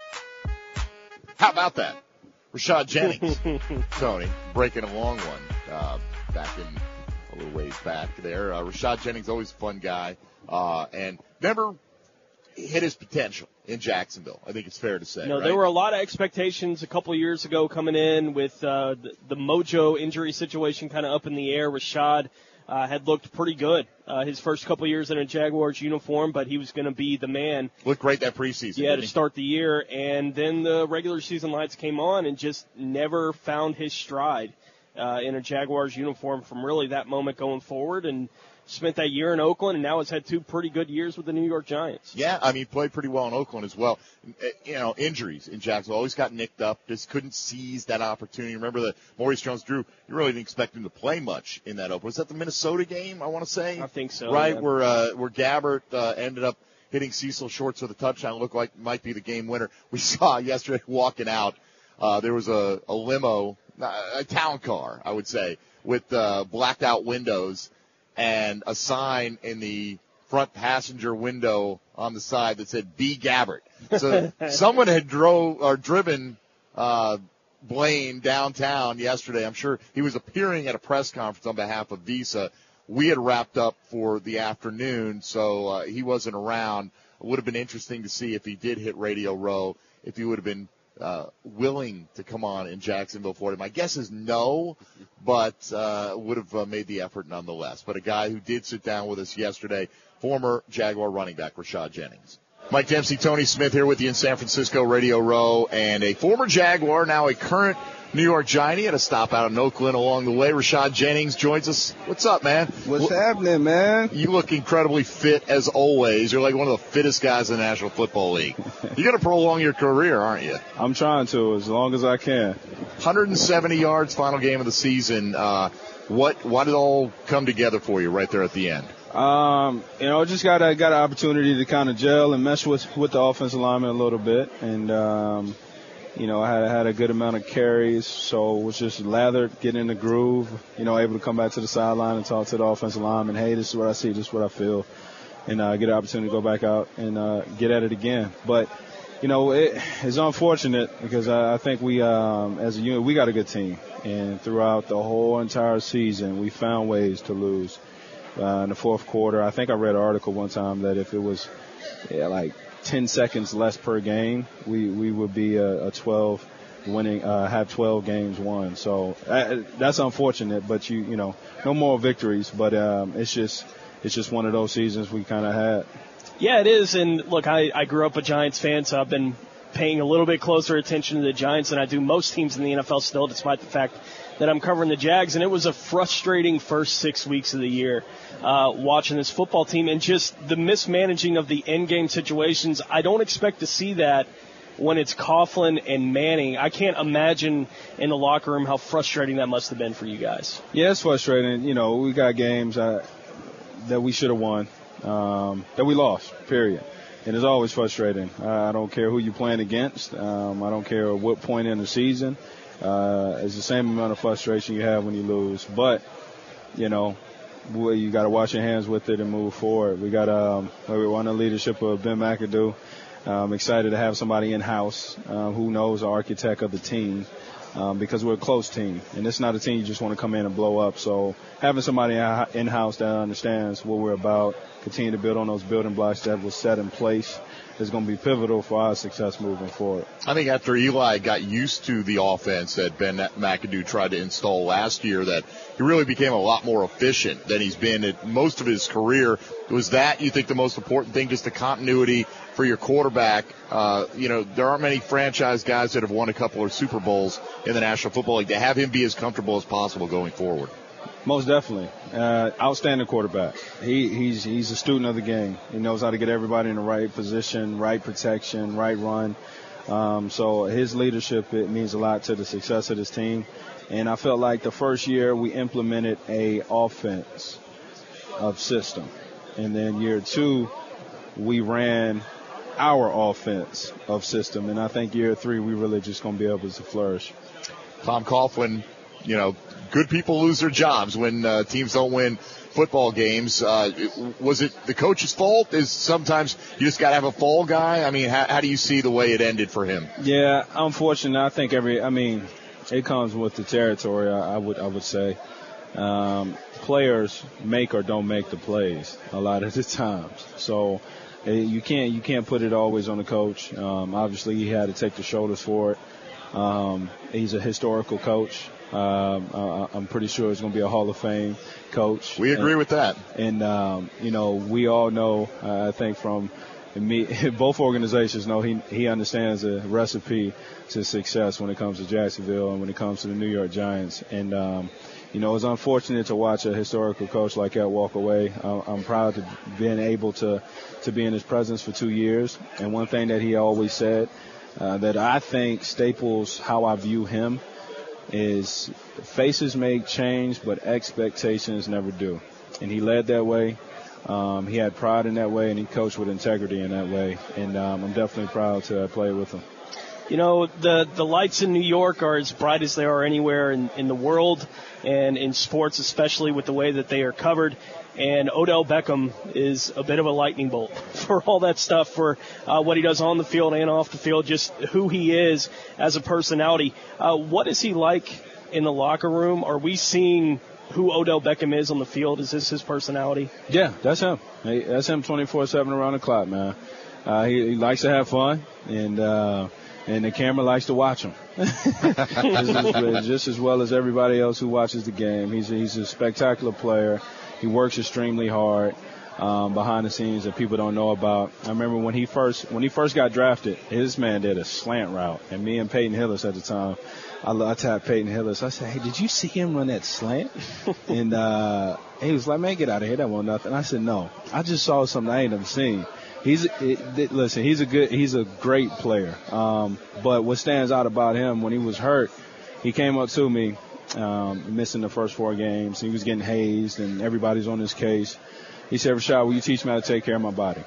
How about that? Rashad Jennings, Tony, breaking a long one uh, back in a little ways back there. Uh, Rashad Jennings, always a fun guy, uh, and never hit his potential in Jacksonville. I think it's fair to say. No, right? there were a lot of expectations a couple of years ago coming in with uh, the, the Mojo injury situation kind of up in the air. Rashad uh, had looked pretty good uh, his first couple of years in a Jaguars uniform, but he was going to be the man. Looked great that preseason. Yeah, didn't to he? start the year, and then the regular season lights came on and just never found his stride uh, in a Jaguars uniform from really that moment going forward, and spent that year in Oakland, and now has had two pretty good years with the New York Giants. Yeah, I mean, he played pretty well in Oakland as well. You know, injuries in Jacksonville, always got nicked up, just couldn't seize that opportunity. Remember that Maurice Jones-Drew, you really didn't expect him to play much in that opener. Was that the Minnesota game, I want to say? I think so. Right, yeah. where uh, where Gabbert uh, ended up hitting Cecil Shorts with a touchdown, looked like might be the game winner. We saw yesterday walking out, uh, there was a, a limo, a town car, I would say, with uh, blacked out windows, and a sign in the front passenger window on the side that said "B. Gabbert." So someone had drove or driven uh, Blaine downtown yesterday. I'm sure he was appearing at a press conference on behalf of Visa. We had wrapped up for the afternoon, so uh, he wasn't around. It would have been interesting to see if he did hit Radio Row, if he would have been uh, willing to come on in Jacksonville, Florida. My guess is no, but uh, would have uh, made the effort nonetheless. But a guy who did sit down with us yesterday, former Jaguar running back Rashad Jennings. Mike Dempsey, Tony Smith here with you in San Francisco, Radio Row, and a former Jaguar, now a current New York Giant. He had a stop out in Oakland along the way. Rashad Jennings joins us. What's up, man? What's L- happening, man? You look incredibly fit as always. You're like one of the fittest guys in the National Football League. You're going to prolong your career, aren't you? I'm trying to, as long as I can. one hundred seventy yards, final game of the season. Uh, What what did all come together for you right there at the end? Um, you know, just got a got an opportunity to kind of gel and mesh with with the offensive lineman a little bit, and um, you know, I had had a good amount of carries, so was just lathered, getting in the groove. You know, able to come back to the sideline and talk to the offensive lineman. Hey, this is what I see, this is what I feel, and uh, get an opportunity to go back out and uh, get at it again. But you know, it, it's unfortunate because I, I think we, um, as a unit, we got a good team. And throughout the whole entire season, we found ways to lose. Uh, in the fourth quarter, I think I read an article one time that if it was yeah, like ten seconds less per game, we, we would be a, a twelve winning, uh, have twelve games won. So uh, that's unfortunate, but you, you know, no more victories. But um, it's just, it's just one of those seasons we kind of had. Yeah, it is. And look, I, I grew up a Giants fan, so I've been paying a little bit closer attention to the Giants than I do most teams in the N F L still, despite the fact that I'm covering the Jags. And it was a frustrating first six weeks of the year uh, watching this football team and just the mismanaging of the end game situations. I don't expect to see that when it's Coughlin and Manning. I can't imagine in the locker room how frustrating that must have been for you guys. Yeah, it's frustrating. You know, we got games uh, that we should have won. Um, that we lost, period. And it's always frustrating. Uh, I don't care who you're playing against. Um, I don't care what point in the season. Uh, it's the same amount of frustration you have when you lose. But, you know, we, you got to wash your hands with it and move forward. We got um, we're under the leadership of Ben McAdoo. I'm excited to have somebody in-house uh, who knows the architect of the team. Um, because we're a close team, and it's not a team you just want to come in and blow up. So having somebody in-house that understands what we're about, continue to build on those building blocks that were set in place, is going to be pivotal for our success moving forward. I think after Eli got used to the offense that Ben McAdoo tried to install last year, that he really became a lot more efficient than he's been at most of his career. Was that, you think, the most important thing, just the continuity for your quarterback? Uh, you know, there aren't many franchise guys that have won a couple of Super Bowls in the National Football League. To have him be as comfortable as possible going forward. Most definitely. Uh, outstanding quarterback. He, he's he's a student of the game. He knows how to get everybody in the right position, right protection, right run. Um, so his leadership, it means a lot to the success of this team. And I felt like the first year we implemented a offense of system. And then year two, we ran our offense of system. And I think year three, we really just going to be able to flourish. Tom Coughlin, you know, good people lose their jobs when uh, teams don't win football games. Uh, was it the coach's fault? Is sometimes you just got to have a fall guy? I mean, how, how do you see the way it ended for him? Yeah, unfortunately, I think every, I mean, it comes with the territory, I, I would, I would say. Um, players make or don't make the plays a lot of the times. So uh, you can't, you can't put it always on the coach. Um, obviously he had to take the shoulders for it. Um, he's a historical coach. Um, I, I'm pretty sure he's going to be a Hall of Fame coach. We agree and, with that. And, um, you know, we all know, uh, I think from me, both organizations know he, he understands the recipe to success when it comes to Jacksonville and when it comes to the New York Giants. And, um, you know, it's unfortunate to watch a historical coach like that walk away. Uh, I'm proud to being able to, to be in his presence for two years. And one thing that he always said, uh, that I think staples how I view him is faces may change, but expectations never do. And he led that way. Um, he had pride in that way, and he coached with integrity in that way. And um, I'm definitely proud to play with him. You know, the, the lights in New York are as bright as they are anywhere in, in the world, and in sports, especially with the way that they are covered. And Odell Beckham is a bit of a lightning bolt for all that stuff, for uh, what he does on the field and off the field, just who he is as a personality. Uh, what is he like in the locker room? Are we seeing who Odell Beckham is on the field? Is this his personality? Yeah, that's him. Hey, that's him twenty-four seven around the clock, man. Uh, he, he likes to have fun, and uh, and the camera likes to watch him just, just as well as everybody else who watches the game. He's a, he's a spectacular player. He works extremely hard um, behind the scenes that people don't know about. I remember when he first when he first got drafted, his man did a slant route, and me and Peyton Hillis at the time, I, I tapped Peyton Hillis. I said, "Hey, did you see him run that slant?" and uh, he was like, "Man, get out of here! That wasn't nothing." I said, "No, I just saw something I ain't never seen." He's it, it, listen. He's a good. He's a great player. Um, but what stands out about him when he was hurt, he came up to me um, missing the first four games. He was getting hazed, and everybody's on his case. He said, Rashad, will you teach me how to take care of my body?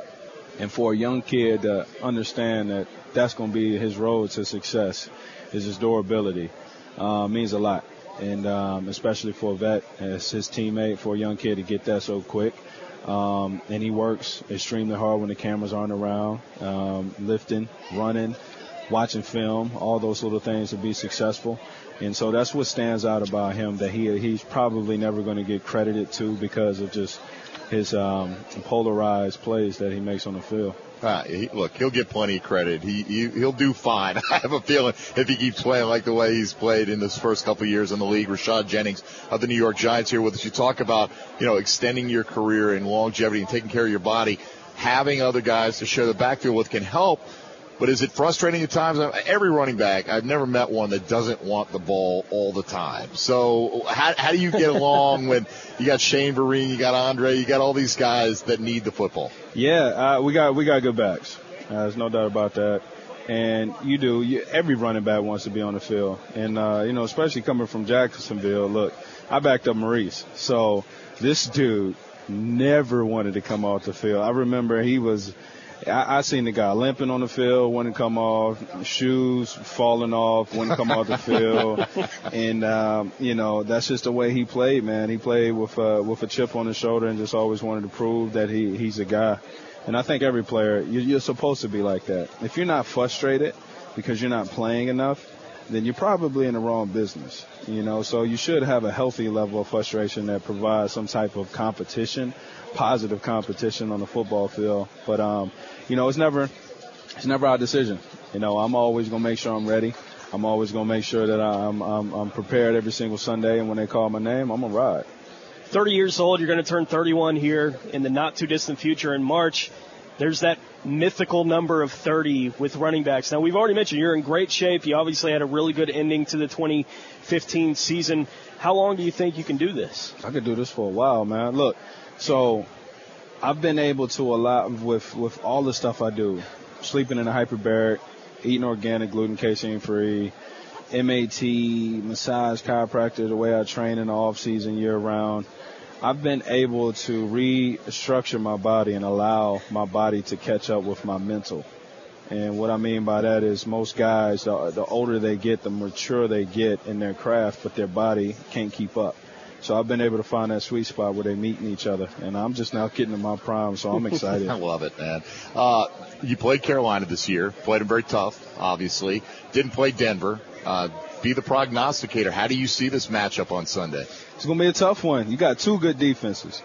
And for a young kid to understand that that's going to be his road to success, is his durability, uh, means a lot. And um, especially for a vet as his teammate, for a young kid to get that so quick. Um, and he works extremely hard when the cameras aren't around, um, lifting, running, watching film, all those little things to be successful. And so that's what stands out about him, that he he's probably never going to get credited to because of just his um, polarized plays that he makes on the field. Uh, he, look, he'll get plenty of credit. He, he he'll do fine. I have a feeling if he keeps playing like the way he's played in this first couple of years in the league. Rashad Jennings of the New York Giants here with us. You talk about, you know, extending your career and longevity and taking care of your body. Having other guys to share the backfield with can help. But is it frustrating at times? Every running back, I've never met one that doesn't want the ball all the time. So how, how do you get along when you got Shane Vereen, you got Andre, you got all these guys that need the football? Yeah, uh, we got we got good backs. Uh, there's no doubt about that. And you do. You, every running back wants to be on the field. And, uh, you know, especially coming from Jacksonville, look, I backed up Maurice. So this dude never wanted to come off the field. I remember he was – I, I seen the guy limping on the field, wouldn't come off, shoes falling off, wouldn't come off the field. And, um, you know, that's just the way he played, man. He played with, uh, with a chip on his shoulder and just always wanted to prove that he, he's a guy. And I think every player, you're, you're supposed to be like that. If you're not frustrated because you're not playing enough, then you're probably in the wrong business, you know. So you should have a healthy level of frustration that provides some type of competition, positive competition on the football field. But, um, you know, it's never it's never our decision. You know, I'm always going to make sure I'm ready. I'm always going to make sure that I'm, I'm, I'm prepared every single Sunday. And when they call my name, I'm going to ride. thirty years old, you're going to turn thirty-one here in the not-too-distant future in March. There's that mythical number of thirty with running backs. Now, we've already mentioned you're in great shape. You obviously had a really good ending to the twenty fifteen season. How long do you think you can do this? I could do this for a while, man. Look, so I've been able to allow, with, with all the stuff I do, sleeping in a hyperbaric, eating organic, gluten, casein-free, M A T, massage, chiropractor, the way I train in the off-season year-round, I've been able to restructure my body and allow my body to catch up with my mental. And what I mean by that is most guys, the, the older they get, the mature they get in their craft, but their body can't keep up. So I've been able to find that sweet spot where they meet each other. And I'm just now getting to my prime, so I'm excited. I love it, man. Uh, you played Carolina this year, played them very tough, obviously. Didn't play Denver. Uh, be the prognosticator. How do you see this matchup on Sunday? It's going to be a tough one. You got two good defenses,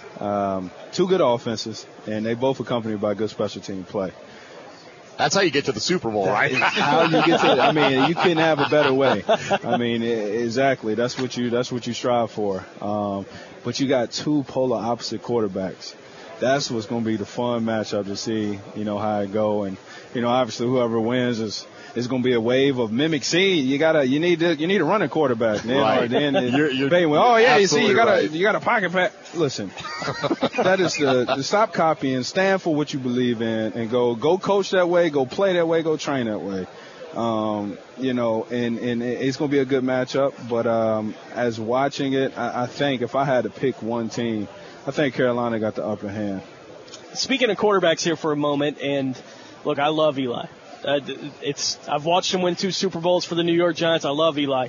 um, two good offenses, and they both accompanied by good special team play. That's how you get to the Super Bowl, right? How you get to, I mean, you couldn't have a better way. I mean, exactly. That's what you, that's what you strive for. Um, but you got two polar opposite quarterbacks. That's what's going to be the fun matchup to see, you know, how it go. And, you know, obviously whoever wins is, is going to be a wave of mimic. See, you gotta, you need to, you need a running quarterback. Then, right. Or then you're, you're oh yeah, you see, you got right. a, you got a pocket pack. Listen, that is the, the stop copying, stand for what you believe in, and go, go coach that way, go play that way, go train that way. Um, you know, and, and it's going to be a good matchup. But um, as watching it, I, I think if I had to pick one team, I think Carolina got the upper hand. Speaking of quarterbacks here for a moment, and look, I love Eli. Uh, it's I've watched him win two Super Bowls for the New York Giants. I love Eli.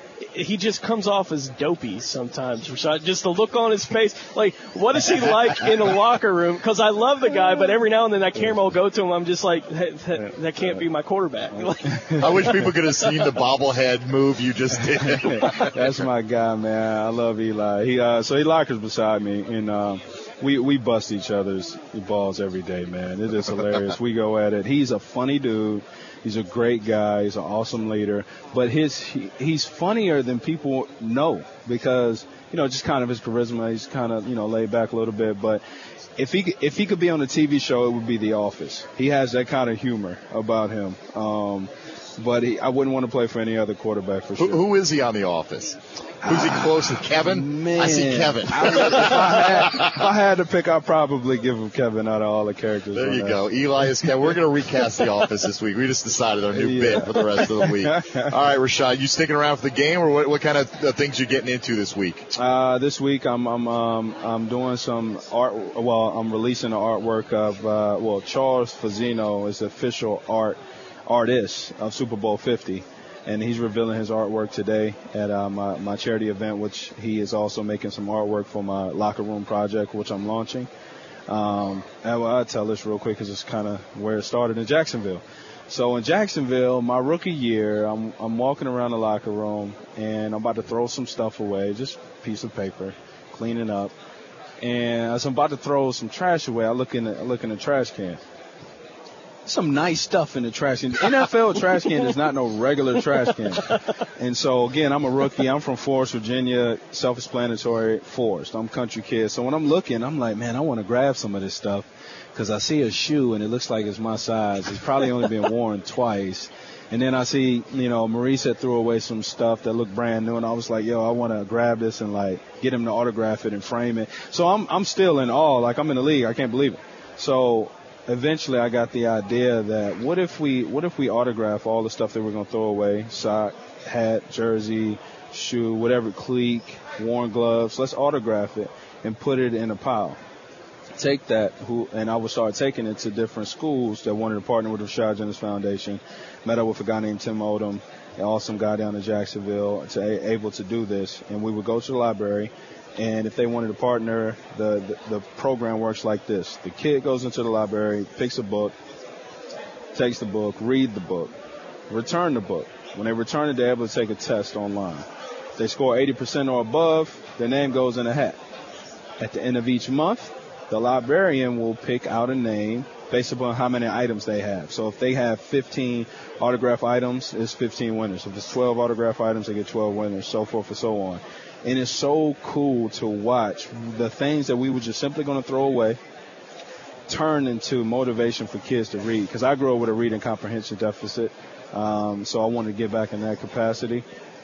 He just comes off as dopey sometimes, Rashad. Just the look on his face. Like, what is he like in the locker room? Because I love the guy, but every now and then that camera will go to him. I'm just like, that, that, that can't be my quarterback. I wish people could have seen the bobblehead move you just did. That's my guy, man. I love Eli. He uh, so he lockers beside me, and um, we we bust each other's balls every day, man. It is hilarious. We go at it. He's a funny dude. He's a great guy. He's an awesome leader. But his he, he's funnier than people know because, you know, just kind of his charisma. He's kind of, you know, laid back a little bit. But if he if he could be on a T V show, it would be The Office. He has that kind of humor about him. Um, but he, I wouldn't want to play for any other quarterback for sure. Who, who is he on The Office? Who's he close to? Kevin? Man, I see Kevin. I, if, I had, if I had to pick, I'd probably give him Kevin out of all the characters. There you that. go. Eli is Kevin. We're going to recast The Office this week. We just decided our new yeah. bit for the rest of the week. All right, Rashad, you sticking around for the game, or what, what kind of uh, things you getting into this week? Uh, this week I'm I'm um, I'm doing some art. Well, I'm releasing the artwork of uh, well Charles Fazzino is the official art artist of Super Bowl fifty. And he's revealing his artwork today at uh, my, my charity event, which he is also making some artwork for my locker room project, which I'm launching. Um, and well, I'll tell this real quick because it's kind of where it started in Jacksonville. So in Jacksonville, my rookie year, I'm, I'm walking around the locker room, and I'm about to throw some stuff away, just a piece of paper, cleaning up. And as I'm about to throw some trash away, I look in the, I look in the trash can. Some nice stuff in the trash can. The N F L trash can is not no regular trash can. And so, again, I'm a rookie. I'm from Forest, Virginia, self-explanatory, Forest. I'm a country kid. So when I'm looking, I'm like, man, I want to grab some of this stuff because I see a shoe, and it looks like it's my size. It's probably only been worn twice. And then I see, you know, Maurice had threw away some stuff that looked brand new, and I was like, yo, I want to grab this and, like, get him to autograph it and frame it. So I'm I'm still in awe. Like, I'm in the league. I can't believe it. So eventually I got the idea that what if we what if we autograph all the stuff that we're going to throw away, sock, hat, jersey, shoe, whatever, cleat, worn gloves. Let's autograph it and put it in a pile. Take that, who, and I would start taking it to different schools that wanted to partner with the Rashad Jennings Foundation. Met up with a guy named Tim Odom, an awesome guy down in Jacksonville, to a, able to do this. And we would go to the library, and if they wanted to partner, the, the the program works like this. The kid goes into the library, picks a book, takes the book, read the book, return the book. When they return it, they're able to take a test online. If they score eighty percent or above, their name goes in a hat. At the end of each month, the librarian will pick out a name based upon how many items they have. So if they have fifteen autograph items, it's fifteen winners. If it's twelve autograph items, they get twelve winners, so forth and so on. And it's so cool to watch the things that we were just simply going to throw away turn into motivation for kids to read. Because I grew up with a reading comprehension deficit, um, so I wanted to get back in that capacity.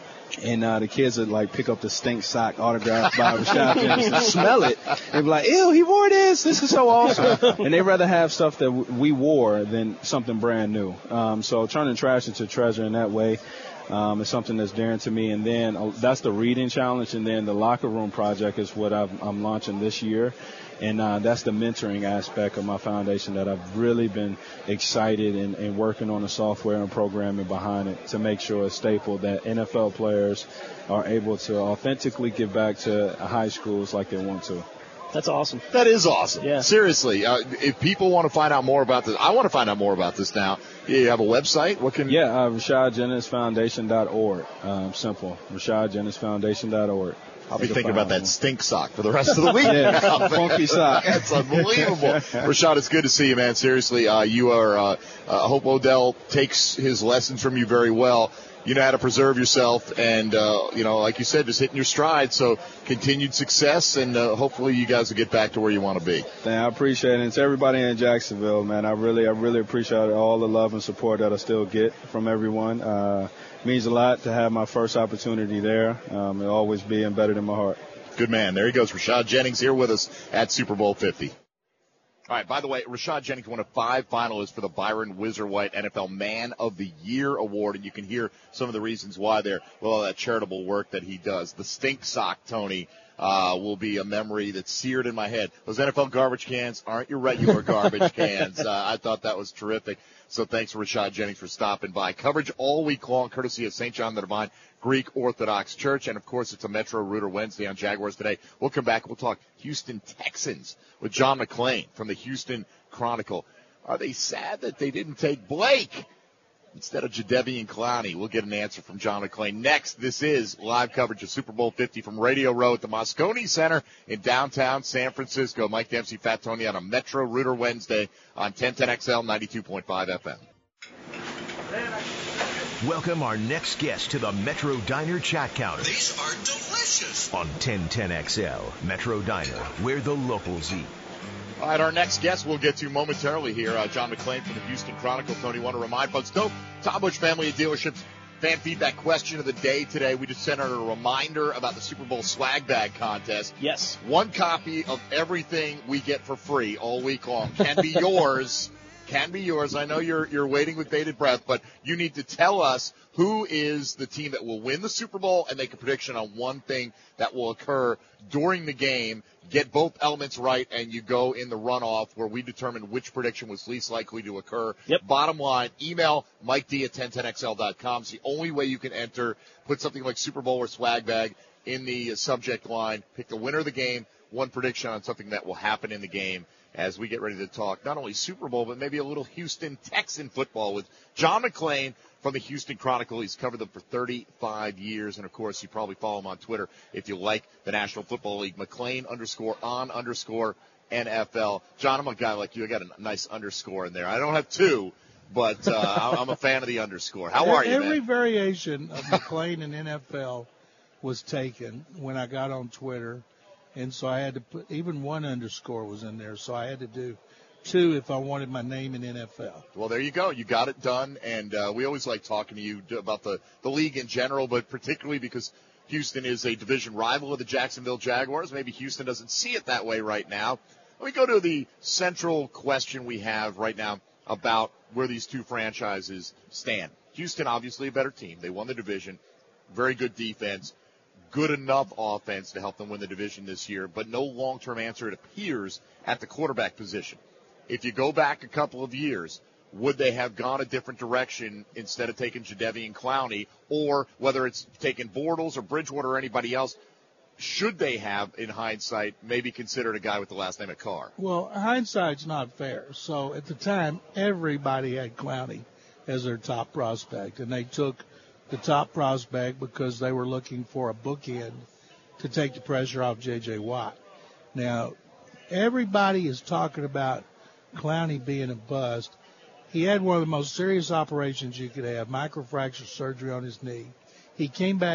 And uh, the kids would, like, pick up the stink sock autographed by Rashad Jennings and smell it and be like, ew, he wore this. This is so awesome. And they'd rather have stuff that w- we wore than something brand new. Um, so turning trash into treasure in that way um, is something that's dear to me. And then uh, that's the reading challenge. And then the locker room project is what I've, I'm launching this year. And uh, that's the mentoring aspect of my foundation that I've really been excited and, and working on the software and programming behind it to make sure it's staple that N F L players are able to authentically give back to high schools like they want to. That's awesome. That is awesome. Yeah. Seriously, uh, if people want to find out more about this, I want to find out more about this now. You have a website? What can? Yeah, uh, Rashad Jennings Foundation dot org. Um, simple. Rashad Jennings Foundation dot org. I'll be thinking about that stink sock for the rest of the week. Yeah, funky sock. That's unbelievable. Rashad, it's good to see you, man. Seriously, uh, you are. Uh, uh, I hope Odell takes his lessons from you very well. You know how to preserve yourself, and uh, you know, like you said, just hitting your stride. So continued success, and uh, hopefully you guys will get back to where you want to be. Man, I appreciate it. And to everybody in Jacksonville, man, I really, I really appreciate all the love and support that I still get from everyone. Uh, it means a lot to have my first opportunity there. Um, it'll always be embedded in my heart. Good man. There he goes. Rashad Jennings here with us at Super Bowl fifty. All right, by the way, Rashad Jennings, one of five finalists for the Byron Whizzer-White N F L Man of the Year Award, and you can hear some of the reasons why there, well, all that charitable work that he does. The stink sock, Tony, uh, will be a memory that's seared in my head. Those N F L garbage cans aren't your regular garbage cans. Uh, I thought that was terrific. So thanks, Rashad Jennings, for stopping by. Coverage all week long, courtesy of Saint John the Divine Greek Orthodox Church. And, of course, it's a Metro Rooter Wednesday on Jaguars Today. We'll come back. We'll talk Houston Texans with John McClain from the Houston Chronicle. Are they sad that they didn't take Blake instead of Jadeveon Clowney? We'll get an answer from John McClain next. This is live coverage of Super Bowl fifty from Radio Row at the Moscone Center in downtown San Francisco. Mike Dempsey, Fat Tony on a Metro Rooter Wednesday on ten ten X L ninety-two point five F M. Welcome our next guest to the Metro Diner Chat Counter. These are delicious. On ten ten X L, Metro Diner, where the locals eat. All right, our next guest we'll get to momentarily here. Uh, John McClain from the Houston Chronicle. Tony, want to remind folks, don't Tom Busch Family of Dealerships fan feedback question of the day today. We just sent out a reminder about the Super Bowl swag bag contest. Yes. One copy of everything we get for free all week long can be yours. Can be yours. I know you're you're waiting with bated breath, but you need to tell us who is the team that will win the Super Bowl and make a prediction on one thing that will occur during the game. Get both elements right, and you go in the runoff where we determine which prediction was least likely to occur. Yep. Bottom line, email Mike D at ten ten X L dot com. It's the only way you can enter. Put something like Super Bowl or swag bag in the subject line. Pick the winner of the game, one prediction on something that will happen in the game as we get ready to talk not only Super Bowl, but maybe a little Houston Texan football with John McClain from the Houston Chronicle. He's covered them for thirty-five years. And, of course, you probably follow him on Twitter if you like the National Football League. McClain underscore on underscore N F L. John, I'm a guy like you. I got a nice underscore in there. I don't have two, but uh, I'm a fan of the underscore. How are you, Every man? variation of McClain and N F L was taken when I got on Twitter. And so I had to put, even one underscore was in there, so I had to do two if I wanted my name in N F L. Well, there you go. You got it done, and uh, we always like talking to you about the, the league in general, but particularly because Houston is a division rival of the Jacksonville Jaguars. Maybe Houston doesn't see it that way right now. Let me go to the central question we have right now about where these two franchises stand. Houston, obviously a better team. They won the division. Very good defense. Good enough offense to help them win the division this year, but no long-term answer, it appears, at the quarterback position. If you go back a couple of years, would they have gone a different direction instead of taking Jadeveon Clowney, or whether it's taking Bortles or Bridgewater or anybody else, should they have, in hindsight, maybe considered a guy with the last name of Carr? Well, hindsight's not fair. So at the time, everybody had Clowney as their top prospect, and they took the top prospect because they were looking for a bookend to take the pressure off J J. Watt. Now, everybody is talking about Clowney being a bust. He had one of the most serious operations you could have, microfracture surgery on his knee. He came back.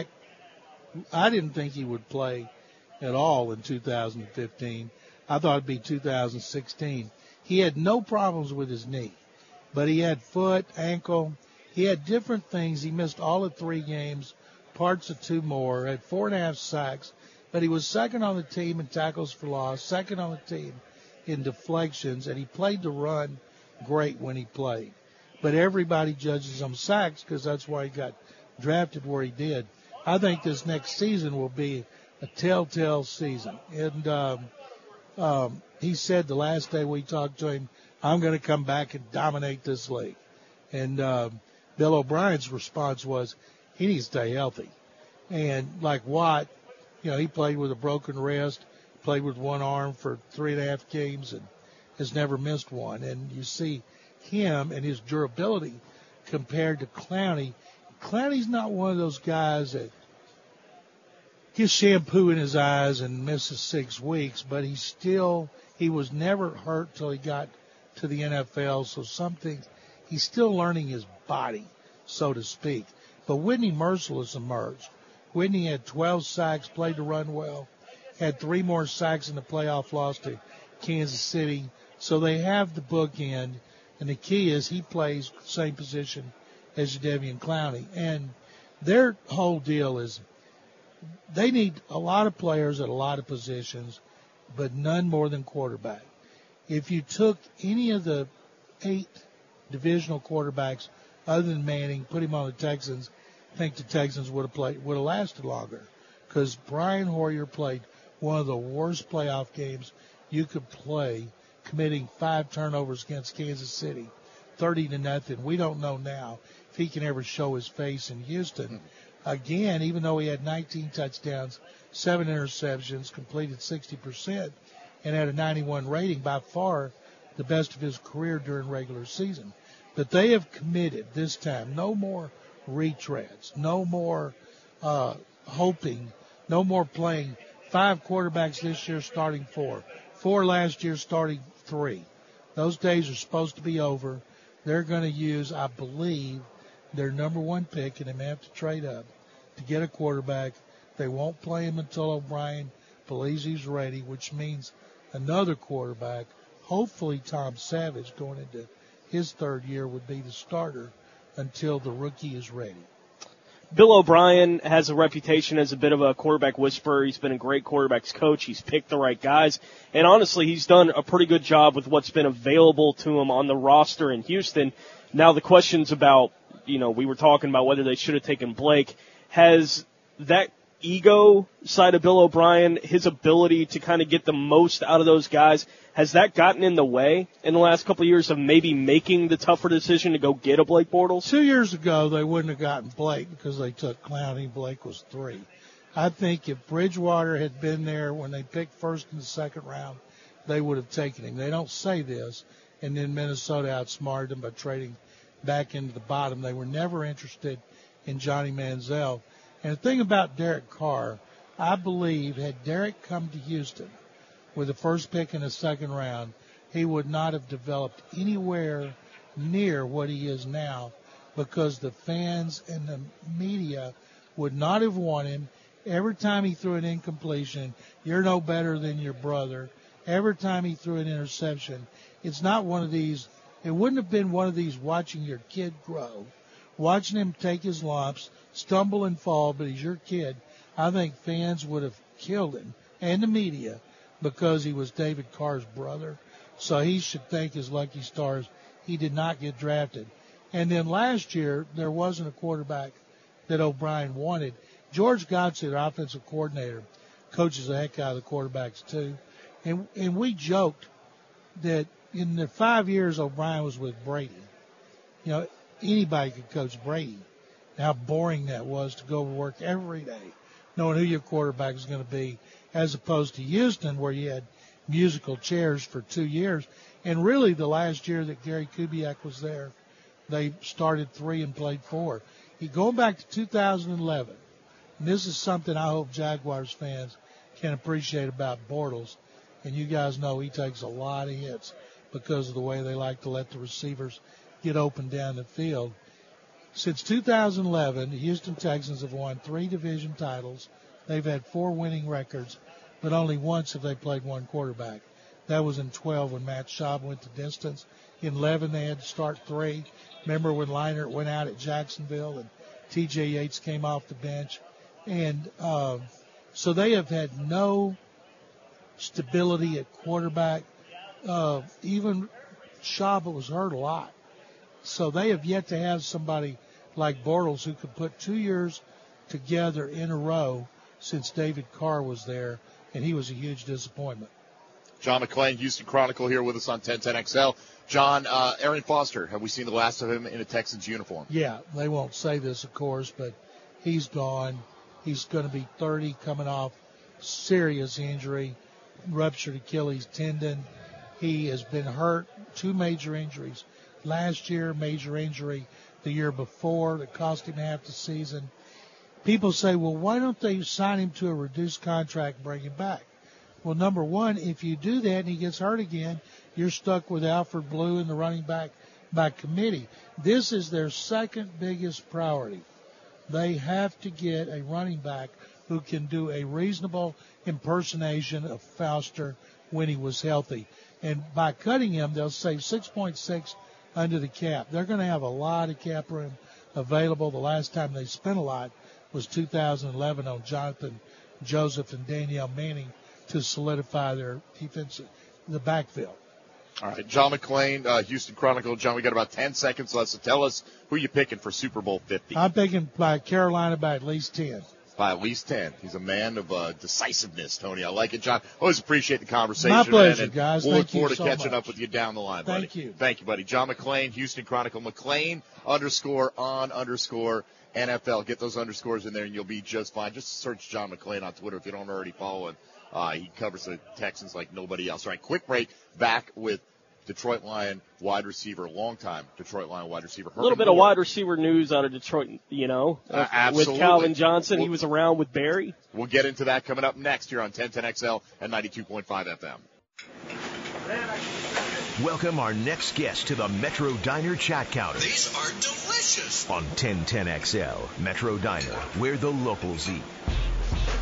I didn't think he would play at all in two thousand fifteen. I thought it'd be two thousand sixteen. He had no problems with his knee, but he had foot, ankle. He had different things. He missed all of three games, parts of two more, had four and a half sacks, but he was second on the team in tackles for loss, second on the team in deflections, and he played the run great when he played. But everybody judges him sacks because that's why he got drafted where he did. I think this next season will be a telltale season. And um, um, he said the last day we talked to him, I'm going to come back and dominate this league. And um, Bill O'Brien's response was, he needs to stay healthy. And like Watt, you know, he played with a broken wrist, played with one arm for three and a half games, and has never missed one. And you see him and his durability compared to Clowney. Clowney's not one of those guys that gets shampoo in his eyes and misses six weeks, but he's still, he was never hurt till he got to the N F L, so something, he's still learning his body, so to speak. But Whitney Mercilus emerged. Whitney had twelve sacks, played the run well, had three more sacks in the playoff loss to Kansas City. So they have the bookend, and the key is he plays same position as Jadeveon Clowney. And their whole deal is they need a lot of players at a lot of positions, but none more than quarterback. If you took any of the eight divisional quarterbacks other than Manning, put him on the Texans, I think the Texans would have played, would have lasted longer, because Brian Hoyer played one of the worst playoff games you could play, committing five turnovers against Kansas City, thirty to nothing. We don't know now if he can ever show his face in Houston. Again, even though he had nineteen touchdowns, seven interceptions, completed sixty percent, and had a ninety-one rating, by far the best of his career during regular season. But they have committed this time, no more retreads, no more uh, hoping, no more playing five quarterbacks this year starting four, four last year starting three. Those days are supposed to be over. They're going to use, I believe, their number one pick, and they may have to trade up to get a quarterback. They won't play him until O'Brien believes he's ready, which means another quarterback, hopefully Tom Savage, going into his third year, would be the starter until the rookie is ready. Bill O'Brien has a reputation as a bit of a quarterback whisperer. He's been a great quarterback's coach. He's picked the right guys. And honestly, he's done a pretty good job with what's been available to him on the roster in Houston. Now the question's about, you know, we were talking about whether they should have taken Blake. Has that ego side of Bill O'Brien, his ability to kind of get the most out of those guys, has that gotten in the way in the last couple of years of maybe making the tougher decision to go get a Blake Bortles? Two years ago, they wouldn't have gotten Blake because they took Clowney. Blake was three. I think if Bridgewater had been there when they picked first in the second round, they would have taken him. They don't say this, and then Minnesota outsmarted them by trading back into the bottom. They were never interested in Johnny Manziel. And the thing about Derek Carr, I believe had Derek come to Houston with the first pick in the second round, he would not have developed anywhere near what he is now because the fans and the media would not have wanted him. Every time he threw an incompletion, you're no better than your brother. Every time he threw an interception, it's not one of these, it wouldn't have been one of these watching your kid grow, watching him take his lumps, stumble and fall, but he's your kid. I think fans would have killed him, and the media, because he was David Carr's brother. So he should thank his lucky stars he did not get drafted. And then last year, there wasn't a quarterback that O'Brien wanted. George Godsey, their offensive coordinator, coaches the heck out of the quarterbacks too. And, and we joked that in the five years O'Brien was with Brady, you know, anybody could coach Brady. How boring that was to go to work every day knowing who your quarterback is going to be, as opposed to Houston where you had musical chairs for two years. And really the last year that Gary Kubiak was there, they started three and played four. He, going back to two thousand eleven, and this is something I hope Jaguars fans can appreciate about Bortles, and you guys know he takes a lot of hits because of the way they like to let the receivers get open down the field. Since two thousand eleven, the Houston Texans have won three division titles. They've had four winning records, but only once have they played one quarterback. That was in twelve when Matt Schaub went the distance. In eleven, they had to start three. Remember when Leinart went out at Jacksonville and T J Yates came off the bench? And uh, so they have had no stability at quarterback. Uh, even Schaub was hurt a lot. So they have yet to have somebody like Bortles who could put two years together in a row since David Carr was there, and he was a huge disappointment. John McClain, Houston Chronicle, here with us on ten ten X L. John, uh, Arian Foster, have we seen the last of him in a Texans uniform? Yeah, they won't say this, of course, but he's gone. He's going to be thirty, coming off serious injury, ruptured Achilles tendon. He has been hurt, two major injuries. Last year, major injury the year before that cost him half the season. People say, well, why don't they sign him to a reduced contract and bring him back? Well, number one, if you do that and he gets hurt again, you're stuck with Alfred Blue and the running back by committee. This is their second biggest priority. They have to get a running back who can do a reasonable impersonation of Foster when he was healthy. And by cutting him, they'll save six point six under the cap. They're going to have a lot of cap room available. The last time they spent a lot was two thousand eleven on Jonathan Joseph and Danielle Manning to solidify their defensive, the backfield. All right, John McClain, uh, Houston Chronicle. John, we got about ten seconds left, so tell us who you picking for Super Bowl fifty. I'm picking by Carolina by at least ten. By at least ten. He's a man of uh, decisiveness, Tony. I like it, John. Always appreciate the conversation. My pleasure, man, and guys. We'll Thank look forward you to so catching much. up with you down the line, buddy. Thank you. Thank you, buddy. John McClain, Houston Chronicle. McClain underscore on underscore N F L. Get those underscores in there, and you'll be just fine. Just search John McClain on Twitter if you don't already follow him. Uh, he covers the Texans like nobody else. All right, quick break. Back with Detroit Lion wide receiver, longtime Detroit Lion wide receiver. A little bit of wide receiver news out of Detroit, you know, uh, absolutely. with Calvin Johnson. We'll, he was around with Barry. We'll get into that coming up next here on ten ten X L and ninety-two point five F M. Welcome our next guest to the Metro Diner Chat Counter. These are delicious. On ten ten X L, Metro Diner, where the locals eat.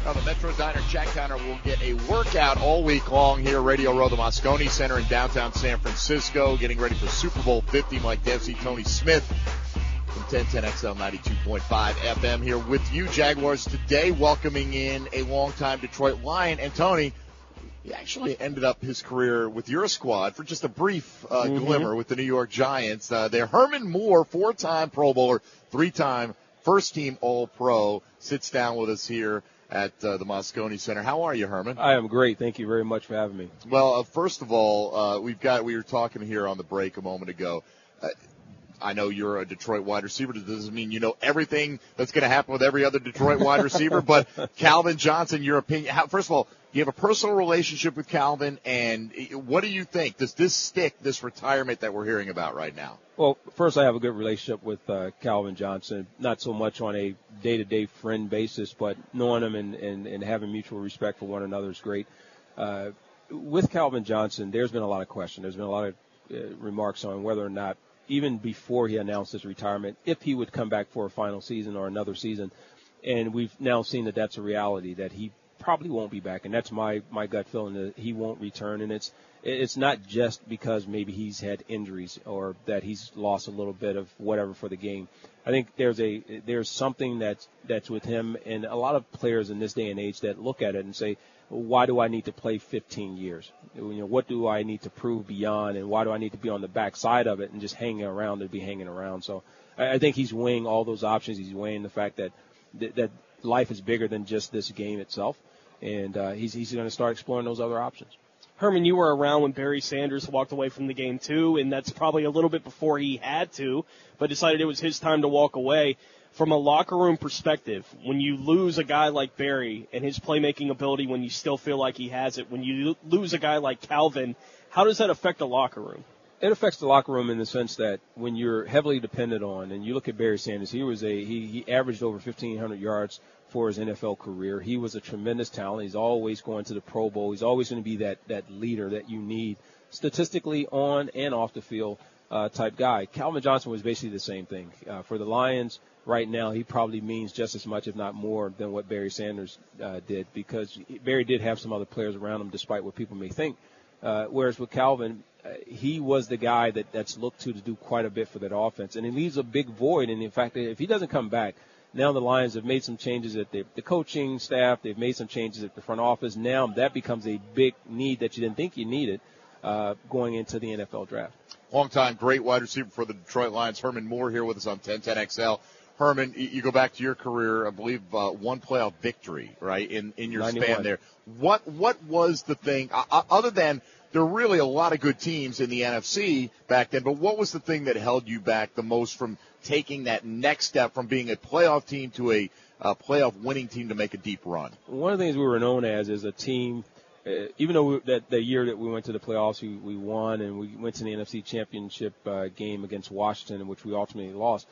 Now, the Metro Diner Chat Counter will get a workout all week long here at Radio Row, the Moscone Center in downtown San Francisco, getting ready for Super Bowl fifty. Mike Dempsey, Tony Smith from ten ten X L ninety-two point five F M here with you. Jaguars today welcoming in a longtime Detroit Lion. And Tony, he actually ended up his career with your squad for just a brief uh, mm-hmm. glimmer with the New York Giants. Uh, they're Herman Moore, four-time Pro Bowler, three-time first-team All-Pro, sits down with us here at uh, the Moscone Center. How are you, Herman? I am great. Thank you very much for having me. Well, uh, first of all, uh, we've got, we were talking here on the break a moment ago. Uh, I know you're a Detroit wide receiver. That doesn't mean you know everything that's going to happen with every other Detroit wide receiver, but Calvin Johnson, your opinion, how, first of all, you have a personal relationship with Calvin, and what do you think? Does this stick, this retirement that we're hearing about right now? Well, first, I have a good relationship with uh, Calvin Johnson, not so much on a day-to-day friend basis, but knowing him and, and, and having mutual respect for one another is great. Uh, with Calvin Johnson, there's been a lot of question. There's been a lot of uh, remarks on whether or not, even before he announced his retirement, if he would come back for a final season or another season. And we've now seen that that's a reality, that he probably won't be back, and that's my, my gut feeling, that he won't return. And it's it's not just because maybe he's had injuries or that he's lost a little bit of whatever for the game. I think there's a there's something that's that's with him, and a lot of players in this day and age that look at it and say, why do I need to play fifteen years? You know, what do I need to prove beyond, and why do I need to be on the back side of it and just hanging around to be hanging around? So I, I think he's weighing all those options. He's weighing the fact that that, that life is bigger than just this game itself, and uh, he's he's going to start exploring those other options. Herman, you were around when Barry Sanders walked away from the game too, and that's probably a little bit before he had to, but decided it was his time to walk away. From a locker room perspective, when you lose a guy like Barry and his playmaking ability when you still feel like he has it, when you lose a guy like Calvin, how does that affect the locker room? It affects the locker room in the sense that when you're heavily dependent on, and you look at Barry Sanders, he was a he, he averaged over fifteen hundred yards for his N F L career. He was a tremendous talent. He's always going to the Pro Bowl. He's always going to be that that leader that you need statistically on and off the field uh, type guy. Calvin Johnson was basically the same thing. Uh, for the Lions right now, he probably means just as much, if not more, than what Barry Sanders uh, did, because Barry did have some other players around him, despite what people may think. Uh, whereas with Calvin, uh, he was the guy that, that's looked to to do quite a bit for that offense. And it leaves a big void. And, in fact, if he doesn't come back, now the Lions have made some changes at the, the coaching staff. They've made some changes at the front office. Now that becomes a big need that you didn't think you needed uh, going into the N F L draft. Longtime great wide receiver for the Detroit Lions, Herman Moore, here with us on ten ten X L. Herman, you go back to your career, I believe uh, one playoff victory, right, in, in your ninety-one span there. What what was the thing, uh, other than there were really a lot of good teams in the N F C back then, but what was the thing that held you back the most from taking that next step from being a playoff team to a uh, playoff winning team to make a deep run? One of the things we were known as is a team, uh, even though we, that the year that we went to the playoffs, we, we won, and we went to the N F C Championship uh, game against Washington, in which we ultimately lost.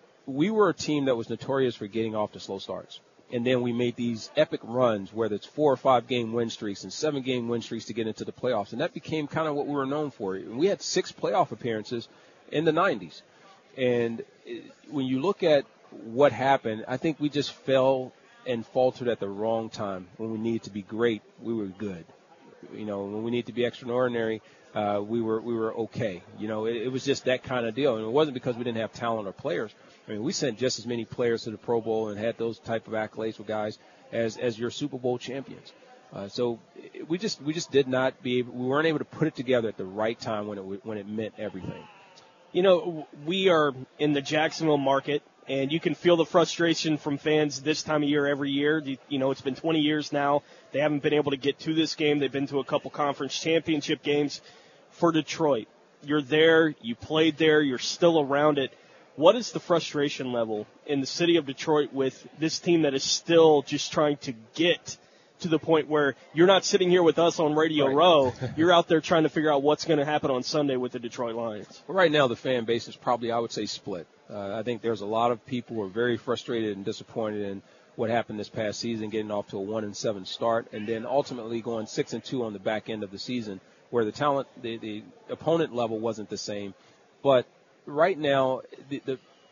We were a team that was notorious for getting off to slow starts. And then we made these epic runs, whether it's four or five game win streaks and seven game win streaks to get into the playoffs. And that became kind of what we were known for. We had six playoff appearances in the nineties. And when you look at what happened, I think we just fell and faltered at the wrong time. When we needed to be great, we were good. You know, when we needed to be extraordinary, uh, we were we were okay. You know, it, it was just that kind of deal. And it wasn't because we didn't have talent or players. I mean, we sent just as many players to the Pro Bowl and had those type of accolades with guys as as your Super Bowl champions. Uh, so we just we just did not be able, we weren't able to put it together at the right time when it when it meant everything. You know, we are in the Jacksonville market, and you can feel the frustration from fans this time of year every year. You, you know, it's been twenty years now. They haven't been able to get to this game. They've been to a couple conference championship games. For Detroit, you're there, you played there, you're still around it. What is the frustration level in the city of Detroit with this team that is still just trying to get to the point where you're not sitting here with us on Radio right. Row, you're out there trying to figure out what's going to happen on Sunday with the Detroit Lions? Well, right now the fan base is probably, I would say, split. Uh, I think there's a lot of people who are very frustrated and disappointed in what happened this past season, getting off to a one and seven start, and then ultimately going six and two on the back end of the season, where the talent, the, the opponent level wasn't the same. But right now, the, the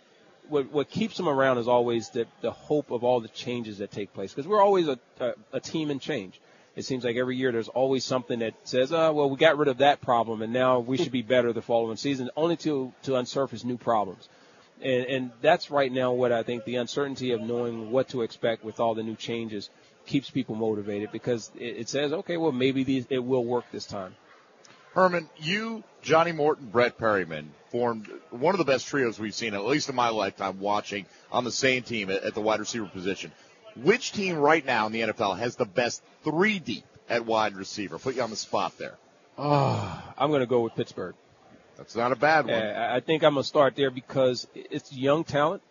what, what keeps them around is always the, the hope of all the changes that take place, because we're always a, a, a team in change. It seems like every year there's always something that says, oh, well, we got rid of that problem, and now we should be better the following season, only to, to unsurface new problems. And, and that's right now what I think the uncertainty of knowing what to expect with all the new changes keeps people motivated, because it, it says, okay, well, maybe these, it will work this time. Herman, you, Johnny Morton, Brett Perryman formed one of the best trios we've seen, at least in my lifetime, watching on the same team at, at the wide receiver position. Which team right now in the N F L has the best three deep at wide receiver? Put you on the spot there. Oh, I'm going to go with Pittsburgh. That's not a bad one. Uh, I think I'm going to start there because it's young talent,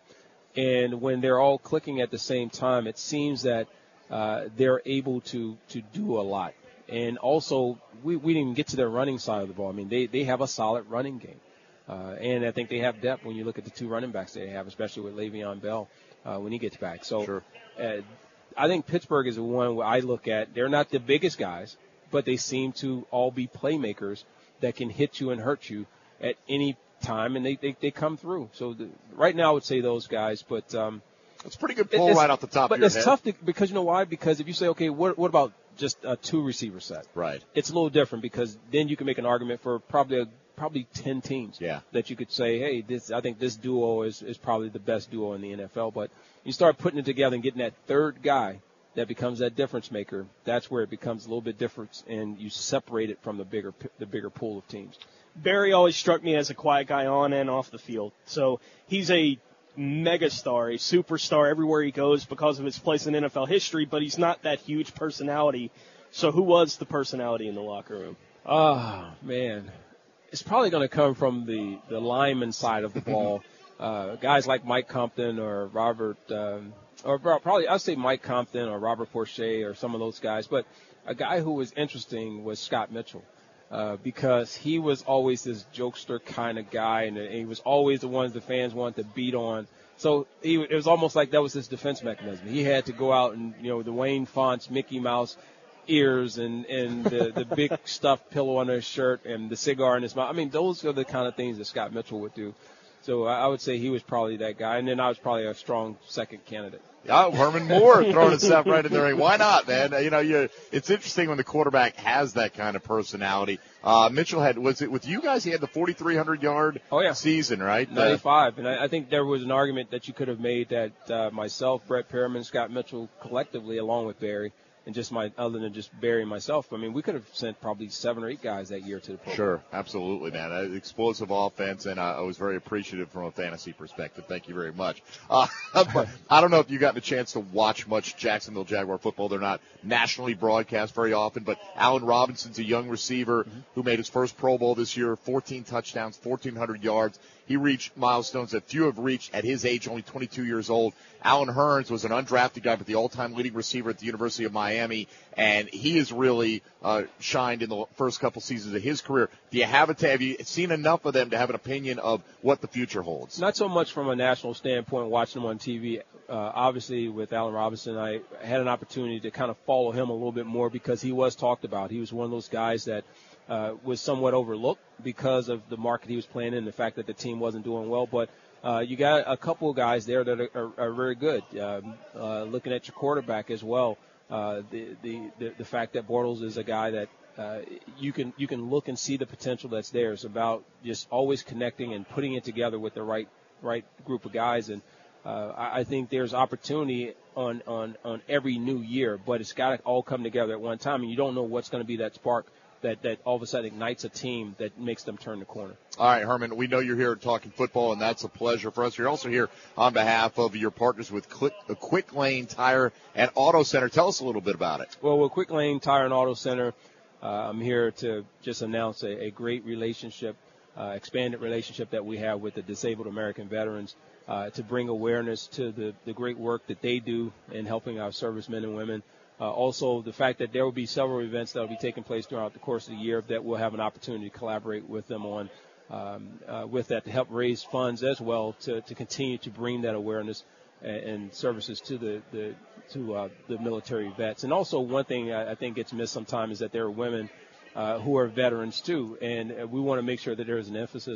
and when they're all clicking at the same time, it seems that uh, they're able to, to do a lot. And also, we, we didn't even get to their running side of the ball. I mean, they, they have a solid running game. Uh, and I think they have depth when you look at the two running backs they have, especially with Le'Veon Bell uh, when he gets back. So sure. uh, I think Pittsburgh is the one where I look at. They're not the biggest guys, but they seem to all be playmakers that can hit you and hurt you at any time, and they, they, they come through. So the, right now I would say those guys, but um, it's a pretty good pull right off the top of your head. But it's tough to, because you know why? Because if you say, okay, what, what about just a two-receiver set? Right. It's a little different because then you can make an argument for probably a, probably ten teams yeah. that you could say, hey, this I think this duo is, is probably the best duo in the N F L. But you start putting it together and getting that third guy that becomes that difference maker. That's where it becomes a little bit different, and you separate it from the bigger the bigger pool of teams. Barry always struck me as a quiet guy on and off the field. So he's a megastar, a superstar everywhere he goes because of his place in N F L history, but he's not that huge personality. So who was the personality in the locker room? Oh, man. It's probably going to come from the, the lineman side of the ball. uh, guys like Mike Compton or Robert, um, or probably I'd say Mike Compton or Robert Porcher or some of those guys. But a guy who was interesting was Scott Mitchell. Uh, because he was always this jokester kind of guy, and, and he was always the ones the fans wanted to beat on. So he, it was almost like that was his defense mechanism. He had to go out and, you know, the Wayne Fonts, Mickey Mouse ears and, and the, the big stuffed pillow under his shirt and the cigar in his mouth. I mean, those are the kind of things that Scott Mitchell would do. So I, I would say he was probably that guy, and then I was probably a strong second candidate. Yeah, Herman Moore throwing himself right in the ring. Why not, man? You know, you it's interesting when the quarterback has that kind of personality. Uh, Mitchell had, was it with you guys? He had the forty-three hundred yard oh, yeah. season, right? ninety-five. And I, I think there was an argument that you could have made that uh, myself, Brett Perriman, Scott Mitchell, collectively, along with Barry, and just my, other than just Barry and myself, I mean, we could have sent probably seven or eight guys that year to the program. Sure, absolutely, man. Uh, explosive offense, and uh, I was very appreciative from a fantasy perspective. Thank you very much. Uh, but I don't know if you've gotten a chance to watch much Jacksonville Jaguar football. They're not nationally broadcast very often, but Allen Robinson's a young receiver mm-hmm. who made his first Pro Bowl this year, fourteen touchdowns, fourteen hundred yards. He reached milestones that few have reached at his age, only twenty-two years old. Allen Hurns was an undrafted guy, but the all-time leading receiver at the University of Miami, and he has really uh, shined in the first couple seasons of his career. Do you have a have you seen enough of them to have an opinion of what the future holds? Not so much from a national standpoint, watching them on T V. Uh, obviously, with Allen Robinson, I had an opportunity to kind of follow him a little bit more because he was talked about. He was one of those guys that uh, was somewhat overlooked because of the market he was playing in, the fact that the team wasn't doing well. But uh, you got a couple of guys there that are, are, are very good. Um, uh, looking at your quarterback as well, uh, the, the, the, the fact that Bortles is a guy that uh, you can you can look and see the potential that's there. It's about just always connecting and putting it together with the right right group of guys. And uh, I, I think there's opportunity on, on, on every new year, but it's got to all come together at one time, and you don't know what's going to be that spark that, that all of a sudden ignites a team that makes them turn the corner. All right, Herman, we know you're here talking football, and that's a pleasure for us. You're also here on behalf of your partners with Quick, Quick Lane Tire and Auto Center. Tell us a little bit about it. Well, with Quick Lane Tire and Auto Center, uh, I'm here to just announce a, a great relationship, uh, expanded relationship that we have with the disabled American veterans uh, to bring awareness to the, the great work that they do in helping our servicemen and women. Uh, also, the fact that there will be several events that will be taking place throughout the course of the year that we'll have an opportunity to collaborate with them on, um, uh, with that to help raise funds as well to, to continue to bring that awareness and, and services to the, the to uh, the military vets. And also, one thing I, I think gets missed sometimes is that there are women uh, who are veterans too, and we want to make sure that there is an emphasis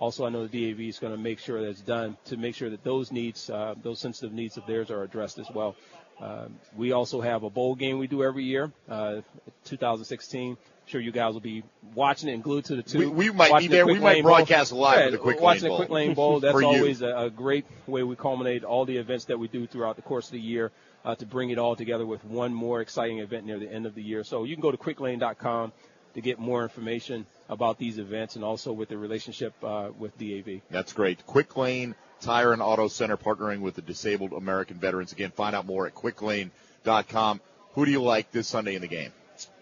Also, I know the D A V is going to make sure that it's done to make sure that those needs, uh, those sensitive needs of theirs are addressed as well. Uh, we also have a bowl game we do every year, uh, two thousand sixteen. I'm sure you guys will be watching it and glued to the tube. We, we might be there. We might broadcast live yeah, with the Quick Lane watching Bowl. the Quick Lane Bowl. That's For always a, a great way we culminate all the events that we do throughout the course of the year uh, to bring it all together with one more exciting event near the end of the year. So you can go to quick lane dot com to get more information about these events and also with the relationship uh, with D A V. That's great. Quick Lane Tire and Auto Center partnering with the Disabled American Veterans. Again, find out more at quick lane dot com. Who do you like this Sunday in the game?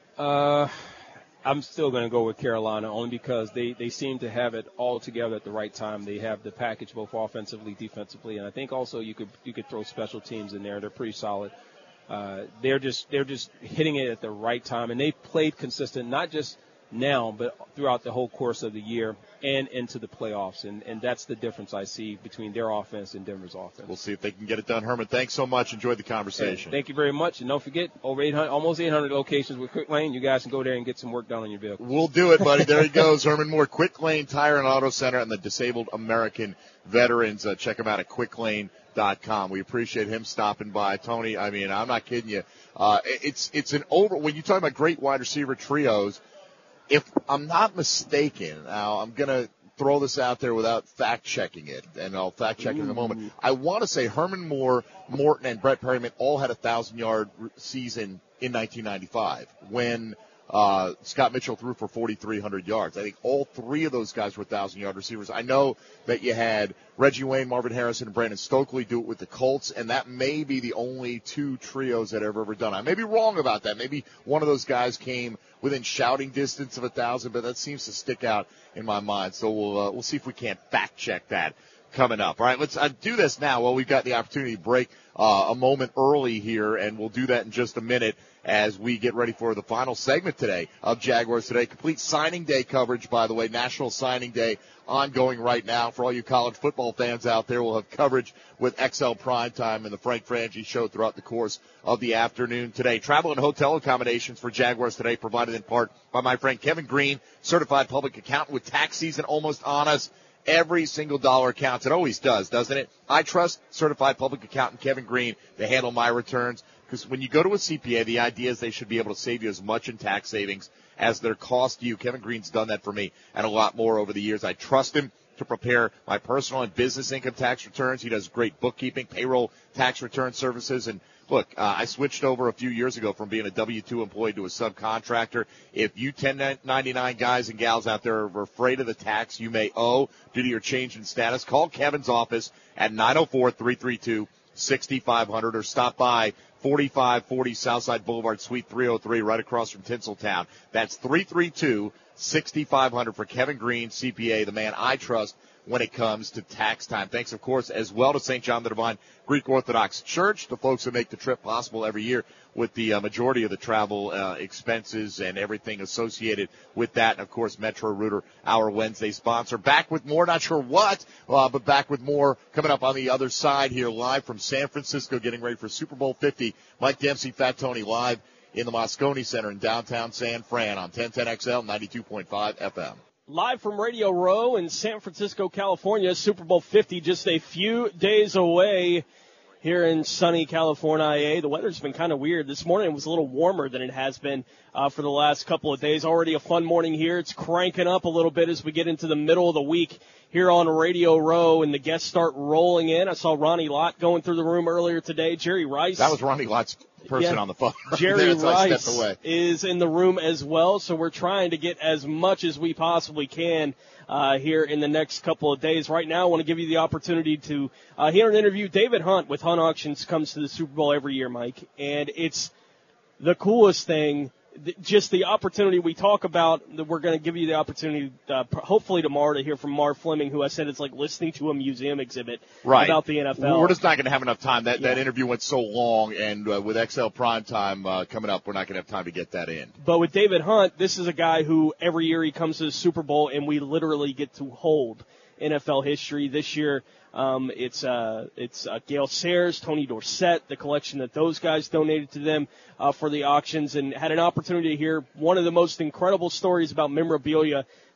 Uh, I'm still going to go with Carolina only because they, they seem to have it all together at the right time. They have the package both offensively, defensively, and I think also you could you could throw special teams in there. They're pretty solid. Uh, they're just they're just hitting it at the right time, and they played consistent, not just now, but throughout the whole course of the year and into the playoffs. And, and that's the difference I see between their offense and Denver's offense. We'll see if they can get it done. Herman, thanks so much. Enjoyed the conversation. Hey, thank you very much. And don't forget, over eight hundred, almost eight hundred locations with Quick Lane. You guys can go there and get some work done on your vehicle. We'll do it, buddy. There he goes. Herman Moore, Quick Lane Tire and Auto Center and the Disabled American Veterans. Uh, check them out at quick lane dot com. We appreciate him stopping by. Tony, I mean, I'm not kidding you. Uh, it's, it's an over, when you talk about great wide receiver trios, if I'm not mistaken, now I'm going to throw this out there without fact-checking it, and I'll fact-check it in a moment. I want to say Herman Moore, Morton, and Brett Perryman all had a one thousand-yard season in nineteen ninety-five when uh, Scott Mitchell threw for forty-three hundred yards. I think all three of those guys were one thousand-yard receivers. I know that you had Reggie Wayne, Marvin Harrison, and Brandon Stokely do it with the Colts, and that may be the only two trios that have ever done it. I may be wrong about that. Maybe one of those guys came within shouting distance of a thousand, but that seems to stick out in my mind. So we'll uh, we'll see if we can't fact check that coming up. All right, let's uh, do this now. Well, we've got the opportunity to break uh, a moment early here, and we'll do that in just a minute as we get ready for the final segment today of Jaguars Today. Complete signing day coverage, by the way, National Signing Day ongoing right now. For all you college football fans out there, we'll have coverage with X L Primetime and the Frank Frangie Show throughout the course of the afternoon today. Travel and hotel accommodations for Jaguars Today provided in part by my friend Kevin Green, certified public accountant. With tax season almost on us, every single dollar counts. It always does, doesn't it? I trust certified public accountant Kevin Green to handle my returns, because when you go to a C P A, the idea is they should be able to save you as much in tax savings as their cost to you. Kevin Green's done that for me and a lot more over the years. I trust him to prepare my personal and business income tax returns. He does great bookkeeping, payroll, tax return services. And look, uh, I switched over a few years ago from being a W two employee to a subcontractor. If you ten ninety-nine guys and gals out there are afraid of the tax you may owe due to your change in status, call Kevin's office at nine oh four, three three two, six five zero zero or stop by forty-five forty Southside Boulevard, Suite three oh three, right across from Tinseltown. That's three three two, six five zero zero for Kevin Green, C P A, the man I trust when it comes to tax time. Thanks, of course, as well to Saint John the Divine Greek Orthodox Church, the folks who make the trip possible every year with the uh, majority of the travel uh, expenses and everything associated with that. And, of course, Metro Rooter, our Wednesday sponsor. Back with more, not sure what, uh, but back with more coming up on the other side here, live from San Francisco, getting ready for Super Bowl fifty. Mike Dempsey, Fat Tony, live in the Moscone Center in downtown San Fran on ten ten X L, ninety-two point five F M. Live from Radio Row in San Francisco, California, Super Bowl fifty just a few days away here in sunny California. The weather's been kind of weird. This morning it was a little warmer than it has been uh, for the last couple of days. Already a fun morning here. It's cranking up a little bit as we get into the middle of the week here on Radio Row, and the guests start rolling in. I saw Ronnie Lott going through the room earlier today. Jerry Rice. That was Ronnie Lott's person yeah, on the phone. Jerry Rice is in the room as well, so we're trying to get as much as we possibly can uh, here in the next couple of days. Right now, I want to give you the opportunity to uh, hear an interview. David Hunt with Hunt Auctions comes to the Super Bowl every year, Mike, and it's the coolest thing. Just the opportunity we talk about, that we're going to give you the opportunity, uh, hopefully tomorrow, to hear from Marv Fleming, who I said it's like listening to a museum exhibit right. about the N F L. We're just not going to have enough time. That yeah. that interview went so long, and uh, with X L Primetime uh, coming up, we're not going to have time to get that in. But with David Hunt, this is a guy who every year he comes to the Super Bowl, and we literally get to hold N F L history. This year, um, it's uh, it's uh, Gale Sayers, Tony Dorsett, the collection that those guys donated to them uh, for the auctions, and had an opportunity to hear one of the most incredible stories about memorabilia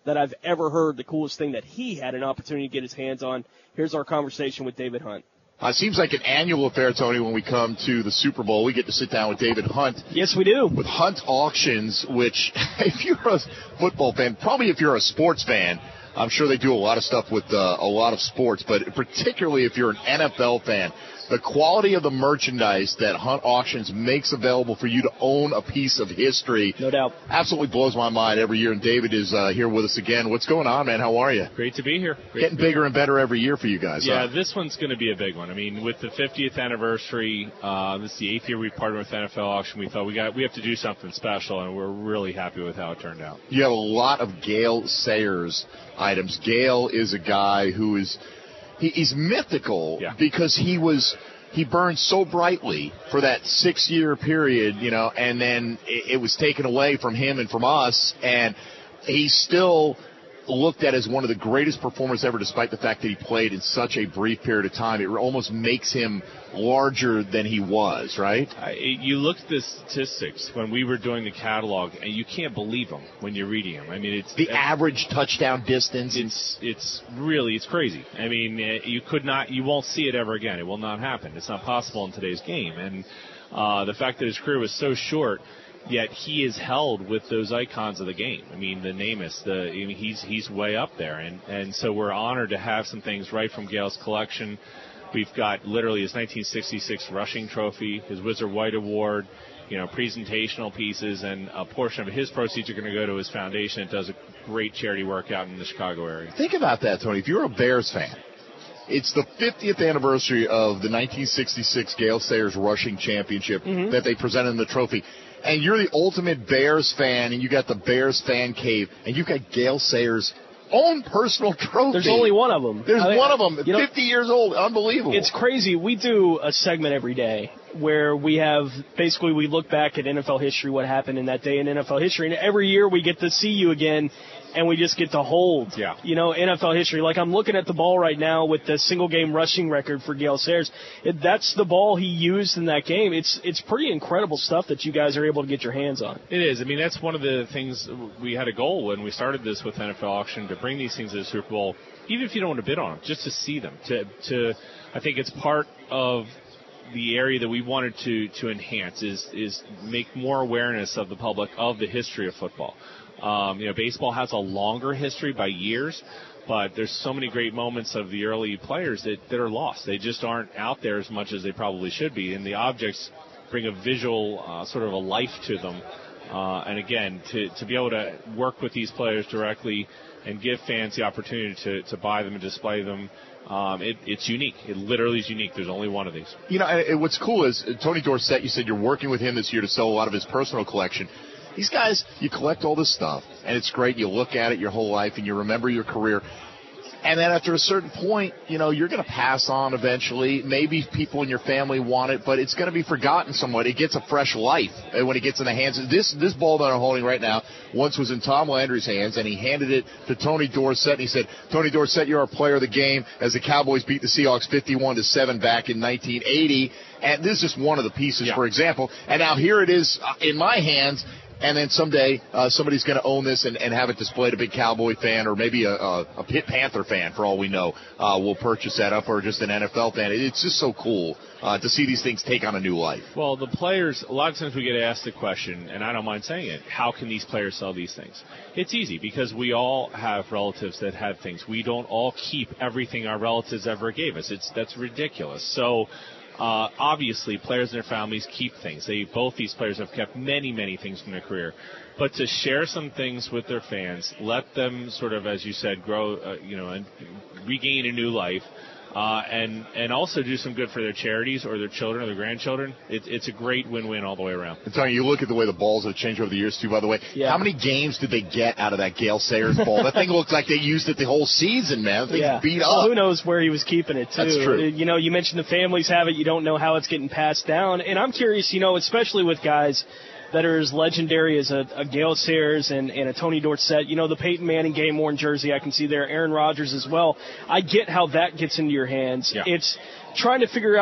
that I've ever heard, the coolest thing that he had an opportunity to get his hands on. Here's our conversation with David Hunt. Uh, seems like an annual affair, Tony, when we come to the Super Bowl. We get to sit down with David Hunt. Yes, we do. With Hunt Auctions, which, if you're a football fan, probably if you're a sports fan, I'm sure they do a lot of stuff with uh, a lot of sports, but particularly if you're an N F L fan, the quality of the merchandise that Hunt Auctions makes available for you to own a piece of history, no doubt, absolutely blows my mind every year. And David is uh, here with us again. What's going on, man? How are you? Great to be here. Great Getting be bigger here. and better every year for you guys. Yeah, huh? This one's going to be a big one. I mean, with the fiftieth anniversary, uh, this is the eighth year we've partnered with N F L Auction. We thought we got we have to do something special, and we're really happy with how it turned out. You have a lot of Gale Sayers items. Gale is a guy who is he, he's mythical yeah. because he was. He burned so brightly for that six-year period, you know, and then it, it was taken away from him and from us, and he's still looked at as one of the greatest performers ever, despite the fact that he played in such a brief period of time. It almost makes him larger than he was, right? I, you look at the statistics when we were doing the catalog, and you can't believe them when you're reading them. I mean, it's the average touchdown distance. It's it's really it's crazy. I mean, you could not, you won't see it ever again. It will not happen. It's not possible in today's game. And uh, the fact that his career was so short. Yet he is held with those icons of the game. I mean, the Namath, the I mean, he's he's way up there, and and so we're honored to have some things right from Gale's collection. We've got literally his nineteen sixty-six rushing trophy, his Wizard White Award, you know, presentational pieces, and a portion of his proceeds are going to go to his foundation. It does a great charity work out in the Chicago area. Think about that, Tony. If you're a Bears fan, it's the fiftieth anniversary of the nineteen sixty-six Gale Sayers Rushing Championship mm-hmm. that they presented in the trophy. And you're the ultimate Bears fan, and you got the Bears fan cave, and you got Gale Sayers' own personal trophy. There's only one of them. There's I mean, one of them, you know, fifty years old, unbelievable. It's crazy. We do a segment every day where we have, basically we look back at N F L history, what happened in that day in N F L history, and every year we get to see you again, and we just get to hold, yeah. you know, N F L history. Like I'm looking at the ball right now with the single-game rushing record for Gale Sayers. It, that's the ball he used in that game. It's it's pretty incredible stuff that you guys are able to get your hands on. It is. I mean, that's one of the things we had a goal when we started this with N F L Auction, to bring these things to the Super Bowl, even if you don't want to bid on them, just to see them. To, to I think it's part of the area that we wanted to, to enhance is is make more awareness of the public of the history of football. Um, you know, baseball has a longer history by years, but there's so many great moments of the early players that, that are lost. They just aren't out there as much as they probably should be, and the objects bring a visual uh, sort of a life to them. Uh, and again, to, to be able to work with these players directly and give fans the opportunity to, to buy them and display them, um, it, it's unique. It literally is unique. There's only one of these. You know, and what's cool is Tony Dorsett, you said you're working with him this year to sell a lot of his personal collection. These guys, you collect all this stuff, and it's great. You look at it your whole life, and you remember your career. And then after a certain point, you know, you're going to pass on eventually. Maybe people in your family want it, but it's going to be forgotten somewhat. It gets a fresh life when it gets in the hands. This this ball that I'm holding right now once was in Tom Landry's hands, and he handed it to Tony Dorsett, and he said, Tony Dorsett, you're our player of the game, as the Cowboys beat the Seahawks fifty-one to seven back in nineteen eighty. And this is just one of the pieces, yeah. for example. And now here it is in my hands. And then someday uh, somebody's going to own this and, and have it displayed. A big Cowboy fan or maybe a, a, a Pitt Panther fan, for all we know, uh, will purchase that up, or just an N F L fan. It's just so cool uh, to see these things take on a new life. Well, the players, a lot of times we get asked the question, and I don't mind saying it, how can these players sell these things? It's easy, because we all have relatives that have things. We don't all keep everything our relatives ever gave us. It's That's ridiculous. So Uh, obviously, players and their families keep things. They both these players have kept many, many things from their career. But to share some things with their fans, let them sort of, as you said, grow, uh, you know, and regain a new life, uh, and and also do some good for their charities or their children or their grandchildren. It, it's a great win-win all the way around. And Tony, you look at the way the balls have changed over the years too. By the way, yeah. how many games did they get out of that Gale Sayers ball? That thing looked like they used it the whole season, man. They yeah. beat well, up. Who knows where he was keeping it too? That's true. You know, you mentioned the families have it. You don't know how it's getting passed down. And I'm curious, you know, especially with guys that are as legendary as a, a Gale Sayers and, and a Tony Dorsett. You know, the Peyton Manning game-worn jersey I can see there, Aaron Rodgers as well. I get how that gets into your hands. Yeah. It's trying to figure out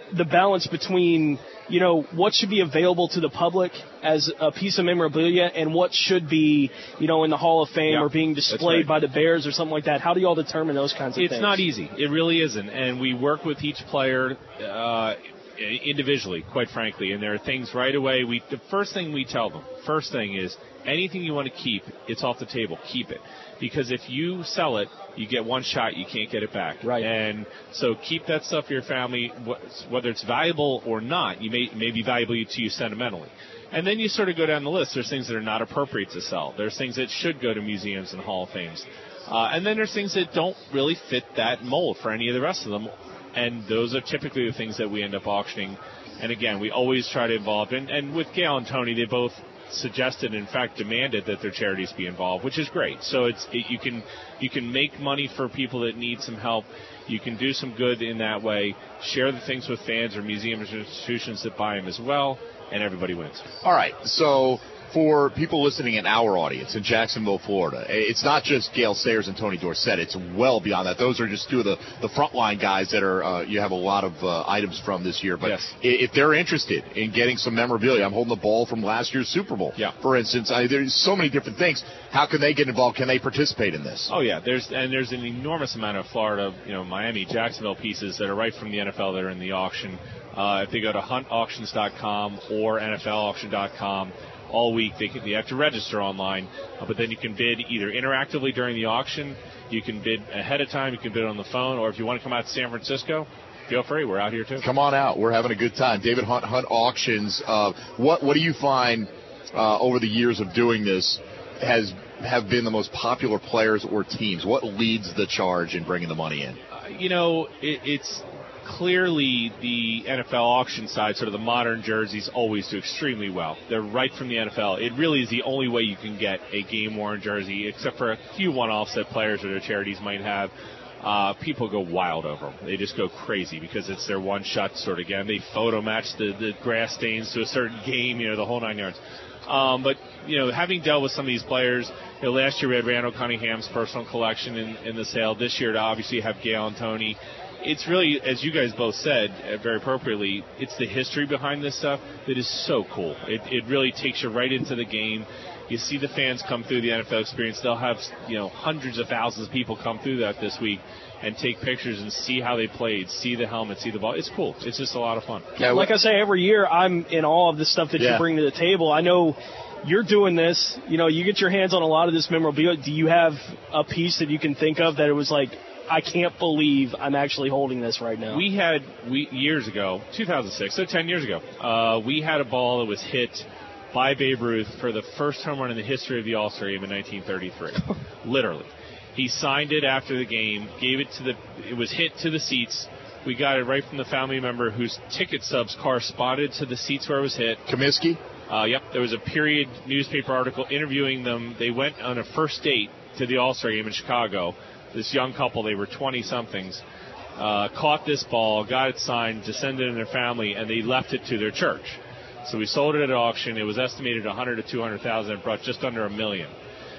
the balance between, you know, what should be available to the public as a piece of memorabilia and what should be, you know, in the Hall of Fame yeah, or being displayed right. by the Bears or something like that? How do you all determine those kinds of it's things? It's not easy. It really isn't. And we work with each player uh, individually, quite frankly. And there are things right away. We the first thing we tell them, first thing is, anything you want to keep, it's off the table. Keep it. Because if you sell it, you get one shot, you can't get it back. Right. And so keep that stuff for your family, whether it's valuable or not. You may, may be valuable to you sentimentally. And then you sort of go down the list. There's things that are not appropriate to sell. There's things that should go to museums and Hall of Fames. Uh, and then there's things that don't really fit that mold for any of the rest of them. And those are typically the things that we end up auctioning. And again, we always try to involve. And, and with Gail and Tony, they both suggested, in fact, demanded that their charities be involved, which is great. So it's it, you can you can make money for people that need some help. You can do some good in that way. Share the things with fans or museums or institutions that buy them as well, and everybody wins. All right, so for people listening in our audience in Jacksonville, Florida, it's not just Gale Sayers and Tony Dorsett. It's well beyond that. Those are just two of the, the frontline guys that are uh, you have a lot of uh, items from this year. But yes. if they're interested in getting some memorabilia, I'm holding the ball from last year's Super Bowl, yeah. for instance. I, there's so many different things. How can they get involved? Can they participate in this? Oh, yeah. There's and there's an enormous amount of Florida, you know, Miami, Jacksonville pieces that are right from the N F L that are in the auction. Uh, if they go to hunt auctions dot com or N F L auction dot com, all week they can, you have to register online, uh, but then you can bid either interactively during the auction, you can bid ahead of time, you can bid on the phone, or if you want to come out to San Francisco, feel free. We're out here too. Come on out. We're having a good time. David Hunt, Hunt Auctions. Uh, what what do you find uh, over the years of doing this has have been the most popular players or teams? What leads the charge in bringing the money in? Uh, you know, it, it's clearly the N F L auction side, sort of the modern jerseys, always do extremely well. They're right from the N F L. It really is the only way you can get a game-worn jersey, except for a few one-offs that players or their charities might have. Uh, people go wild over them. They just go crazy because it's their one-shot sort of game. They photo match the, the grass stains to a certain game, you know, the whole nine yards. Um, but, you know, having dealt with some of these players, you know, last year we had Randall Cunningham's personal collection in, in the sale. This year to obviously have Gail and Tony. It's really, as you guys both said, uh, very appropriately, it's the history behind this stuff that is so cool. It, it really takes you right into the game. You see the fans come through the N F L experience. They'll have, you know, hundreds of thousands of people come through that this week and take pictures and see how they played, see the helmet, see the ball. It's cool. It's just a lot of fun. Yeah, like I say, every year I'm in awe of the stuff that yeah. you bring to the table. I know you're doing this. You know, you get your hands on a lot of this memorabilia. Do you have a piece that you can think of that it was like, I can't believe I'm actually holding this right now? We had, we years ago, two thousand six, so ten years ago, uh, we had a ball that was hit by Babe Ruth for the first home run in the history of the All-Star game in nineteen thirty-three. Literally. He signed it after the game, gave it to the, it was hit to the seats. We got it right from the family member whose ticket stubs corresponded to the seats where it was hit. Comiskey? Uh, yep. There was a period newspaper article interviewing them. They went on a first date to the All-Star game in Chicago. This young couple, they were twenty-somethings, uh, caught this ball, got it signed, descended in their family, and they left it to their church. So we sold it at auction. It was estimated one hundred to two hundred thousand. It brought just under a million.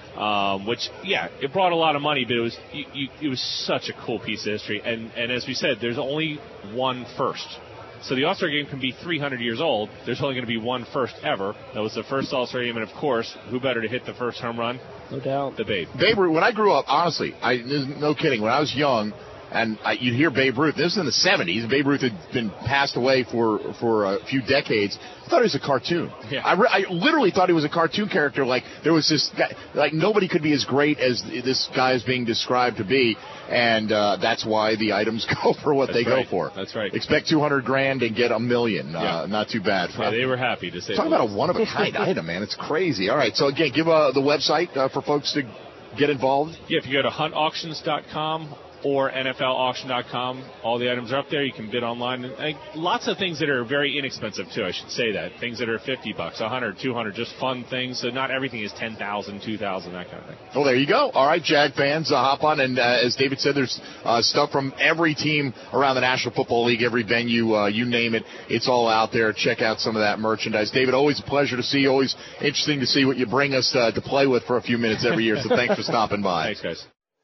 Um, which, yeah, it brought a lot of money, but it was you, you, it was such a cool piece of history. And, and as we said, there's only one first. So the All-Star game can be three hundred years old. There's only going to be one first ever. That was the first All-Star game, and of course, who better to hit the first home run? No doubt. The Babe. Babe Ruth, when I grew up, honestly, I no kidding, when I was young, and I, you'd hear Babe Ruth. This was in the seventies. Babe Ruth had been passed away for for a few decades. I thought he was a cartoon. Yeah. I, re- I literally thought he was a cartoon character. Like there was this guy, like nobody could be as great as this guy is being described to be, and uh, that's why the items go for what That's they right. go for. That's right. Expect two hundred grand and get a million. Yeah. Uh, not too bad. Yeah, they were happy to say. Talk about a one of a kind item, man. It's crazy. All right, so again, give uh, the website uh, for folks to get involved. Yeah, if you go to hunt auctions dot com or N F L auction dot com, all the items are up there. You can bid online. And, and lots of things that are very inexpensive, too, I should say that. Things that are fifty bucks, one hundred, two hundred, just fun things. So not everything is ten thousand, two thousand, that kind of thing. Well, there you go. All right, Jag fans, uh, hop on. And uh, as David said, there's uh, stuff from every team around the National Football League, every venue, uh, you name it. It's all out there. Check out some of that merchandise. David, always a pleasure to see you. Always interesting to see what you bring us uh, to play with for a few minutes every year. So thanks for stopping by. Thanks, guys.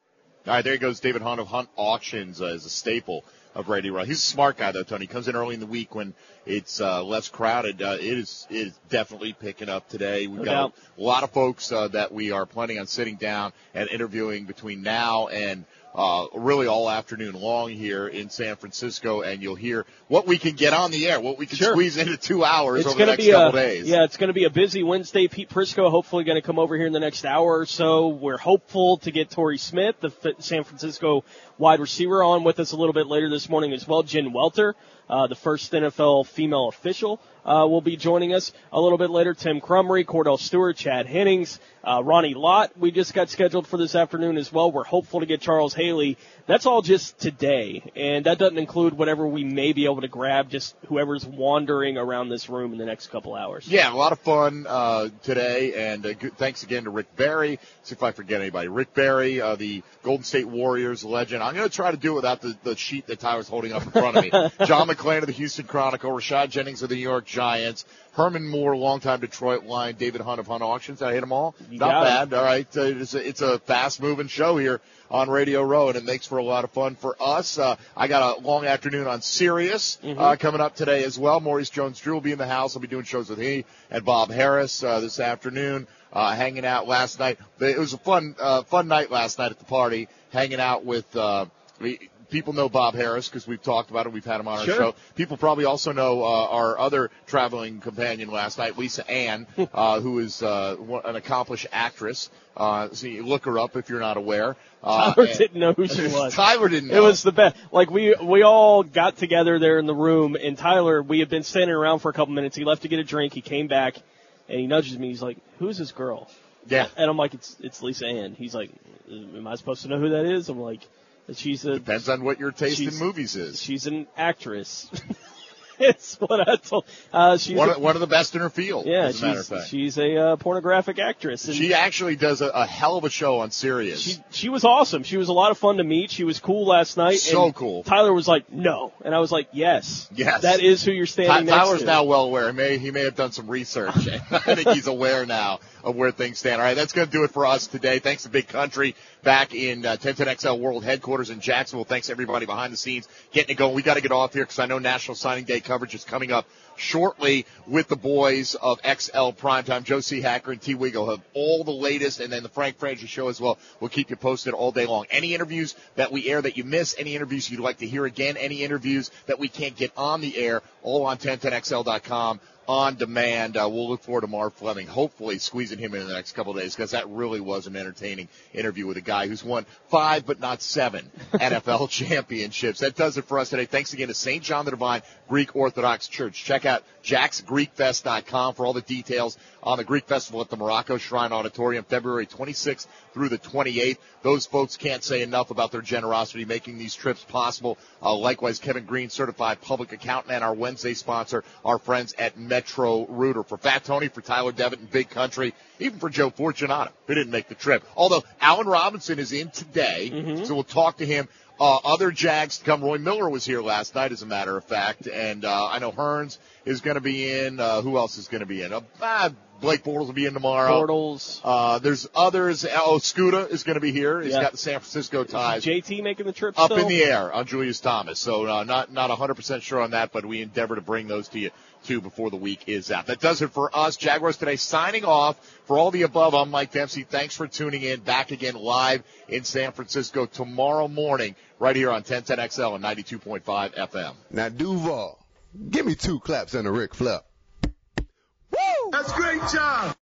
All right, there goes David Hunt of Hunt Auctions uh, as a staple of Radio Row. He's a smart guy, though, Tony. He comes in early in the week when it's uh, less crowded. Uh, it is it is definitely picking up today. We've No got doubt. a lot of folks uh, that we are planning on sitting down and interviewing between now and uh, really all afternoon long here in San Francisco, and you'll hear what we can get on the air, what we can Sure. squeeze into two hours It's over gonna the next be couple a, days. Yeah, it's going to be a busy Wednesday. Pete Prisco hopefully going to come over here in the next hour or so. We're hopeful to get Torrey Smith, the F- San Francisco wide receiver, on with us a little bit later this morning as well. Jen Welter, uh, the first N F L female official, uh, will be joining us a little bit later. Tim Crumry, Cordell Stewart, Chad Hennings, uh, Ronnie Lott, we just got scheduled for this afternoon as well. We're hopeful to get Charles Haley. That's all just today, and that doesn't include whatever we may be able to grab, just whoever's wandering around this room in the next couple hours. Yeah, a lot of fun uh, today, and uh, good, thanks again to Rick Barry. See if I forget anybody. Rick Barry, uh, the Golden State Warriors legend. I'm going to try to do it without the, the sheet that Tyler's holding up in front of me. John McClain of the Houston Chronicle, Rashad Jennings of the New York Giants, Herman Moore, longtime Detroit Lion, David Hunt of Hunt Auctions. Did I hit them all? You Not got bad. All right, uh, it's a, it's a fast-moving show here on Radio Row, and it makes for a lot of fun for us. Uh, I got a long afternoon on Sirius Mhm. uh, coming up today as well. Maurice Jones-Drew will be in the house. I'll be doing shows with he and Bob Harris uh, this afternoon, uh, hanging out last night. But it was a fun uh, fun night last night at the party, hanging out with uh, we, people know Bob Harris because we've talked about it. We've had him on our Sure. show. People probably also know uh, our other traveling companion last night, Lisa Ann, uh, who is uh, one- an accomplished actress. Uh, so you look her up if you're not aware. Uh, Tyler and- didn't know who she was. Tyler didn't know. It was the best. Like, we we all got together there in the room, and Tyler, we had been standing around for a couple minutes. He left to get a drink. He came back, and he nudges me. He's like, "Who's this girl?" Yeah. And I'm like, "It's it's Lisa Ann." He's like, "Am I supposed to know who that is?" I'm like, "She's a Depends on what your taste in she's- movies is. she's an actress." It's what I told. Uh, she's One a, of, one of the best in her field, yeah, as a matter of she's fact. she's a uh, pornographic actress. And She actually does a, a hell of a show on Sirius. She she was awesome. She was a lot of fun to meet. She was cool last night. So and cool. Tyler was like, "No," and I was like, "Yes, Yes. that is who you're Ty- standing next Tyler's to." now well aware. He may, he may have done some research. I think he's aware now of where things stand. All right, that's going to do it for us today. Thanks to Big Country back in uh, ten ten X L World Headquarters in Jacksonville. Thanks everybody behind the scenes getting it going. We got to get off here because I know National Signing Day coverage is coming up shortly with the boys of X L Primetime. Joe C. Hacker and T. Wigo have all the latest, and then the Frank Frazier Show as well. We'll keep you posted all day long. Any interviews that we air that you miss, any interviews you'd like to hear again, any interviews that we can't get on the air, all on ten ten X L dot com. On demand. Uh, we'll look forward to Marv Fleming, hopefully squeezing him in, in the next couple of days, because that really was an entertaining interview with a guy who's won five but not seven N F L championships. That does it for us today. Thanks again to Saint John the Divine Greek Orthodox Church. Check out jacks greek fest dot com for all the details on the Greek Festival at the Morocco Shrine Auditorium, February twenty-sixth through the twenty-eighth. Those folks can't say enough about their generosity making these trips possible. Uh, likewise, Kevin Green, certified public accountant, and our Wednesday sponsor, our friends at Metro Rooter. For Fat Tony, for Tyler Devitt and Big Country, even for Joe Fortunato, who didn't make the trip. Although Allen Robinson is in today, Mm-hmm. so we'll talk to him. Uh, other Jags to come. Roy Miller was here last night, as a matter of fact, and uh, I know Hearns is going to be in. Uh, who else is going to be in? Uh, ah, Blake Bortles will be in tomorrow. Bortles. Uh, there's others. Oh, Scuda is going to be here. He's Yeah. got the San Francisco ties. J T making the trip Up still? in the air on Julius Thomas. So uh, not not one hundred percent sure on that, but we endeavor to bring those to you, too, before the week is out. That does it for us. Jaguars today signing off. For all the above, I'm Mike Dempsey. Thanks for tuning in. Back again live in San Francisco tomorrow morning right here on ten ten X L and ninety-two point five F M. Now, Duval, give me two claps and a Ric Flair. Woo! That's a great job.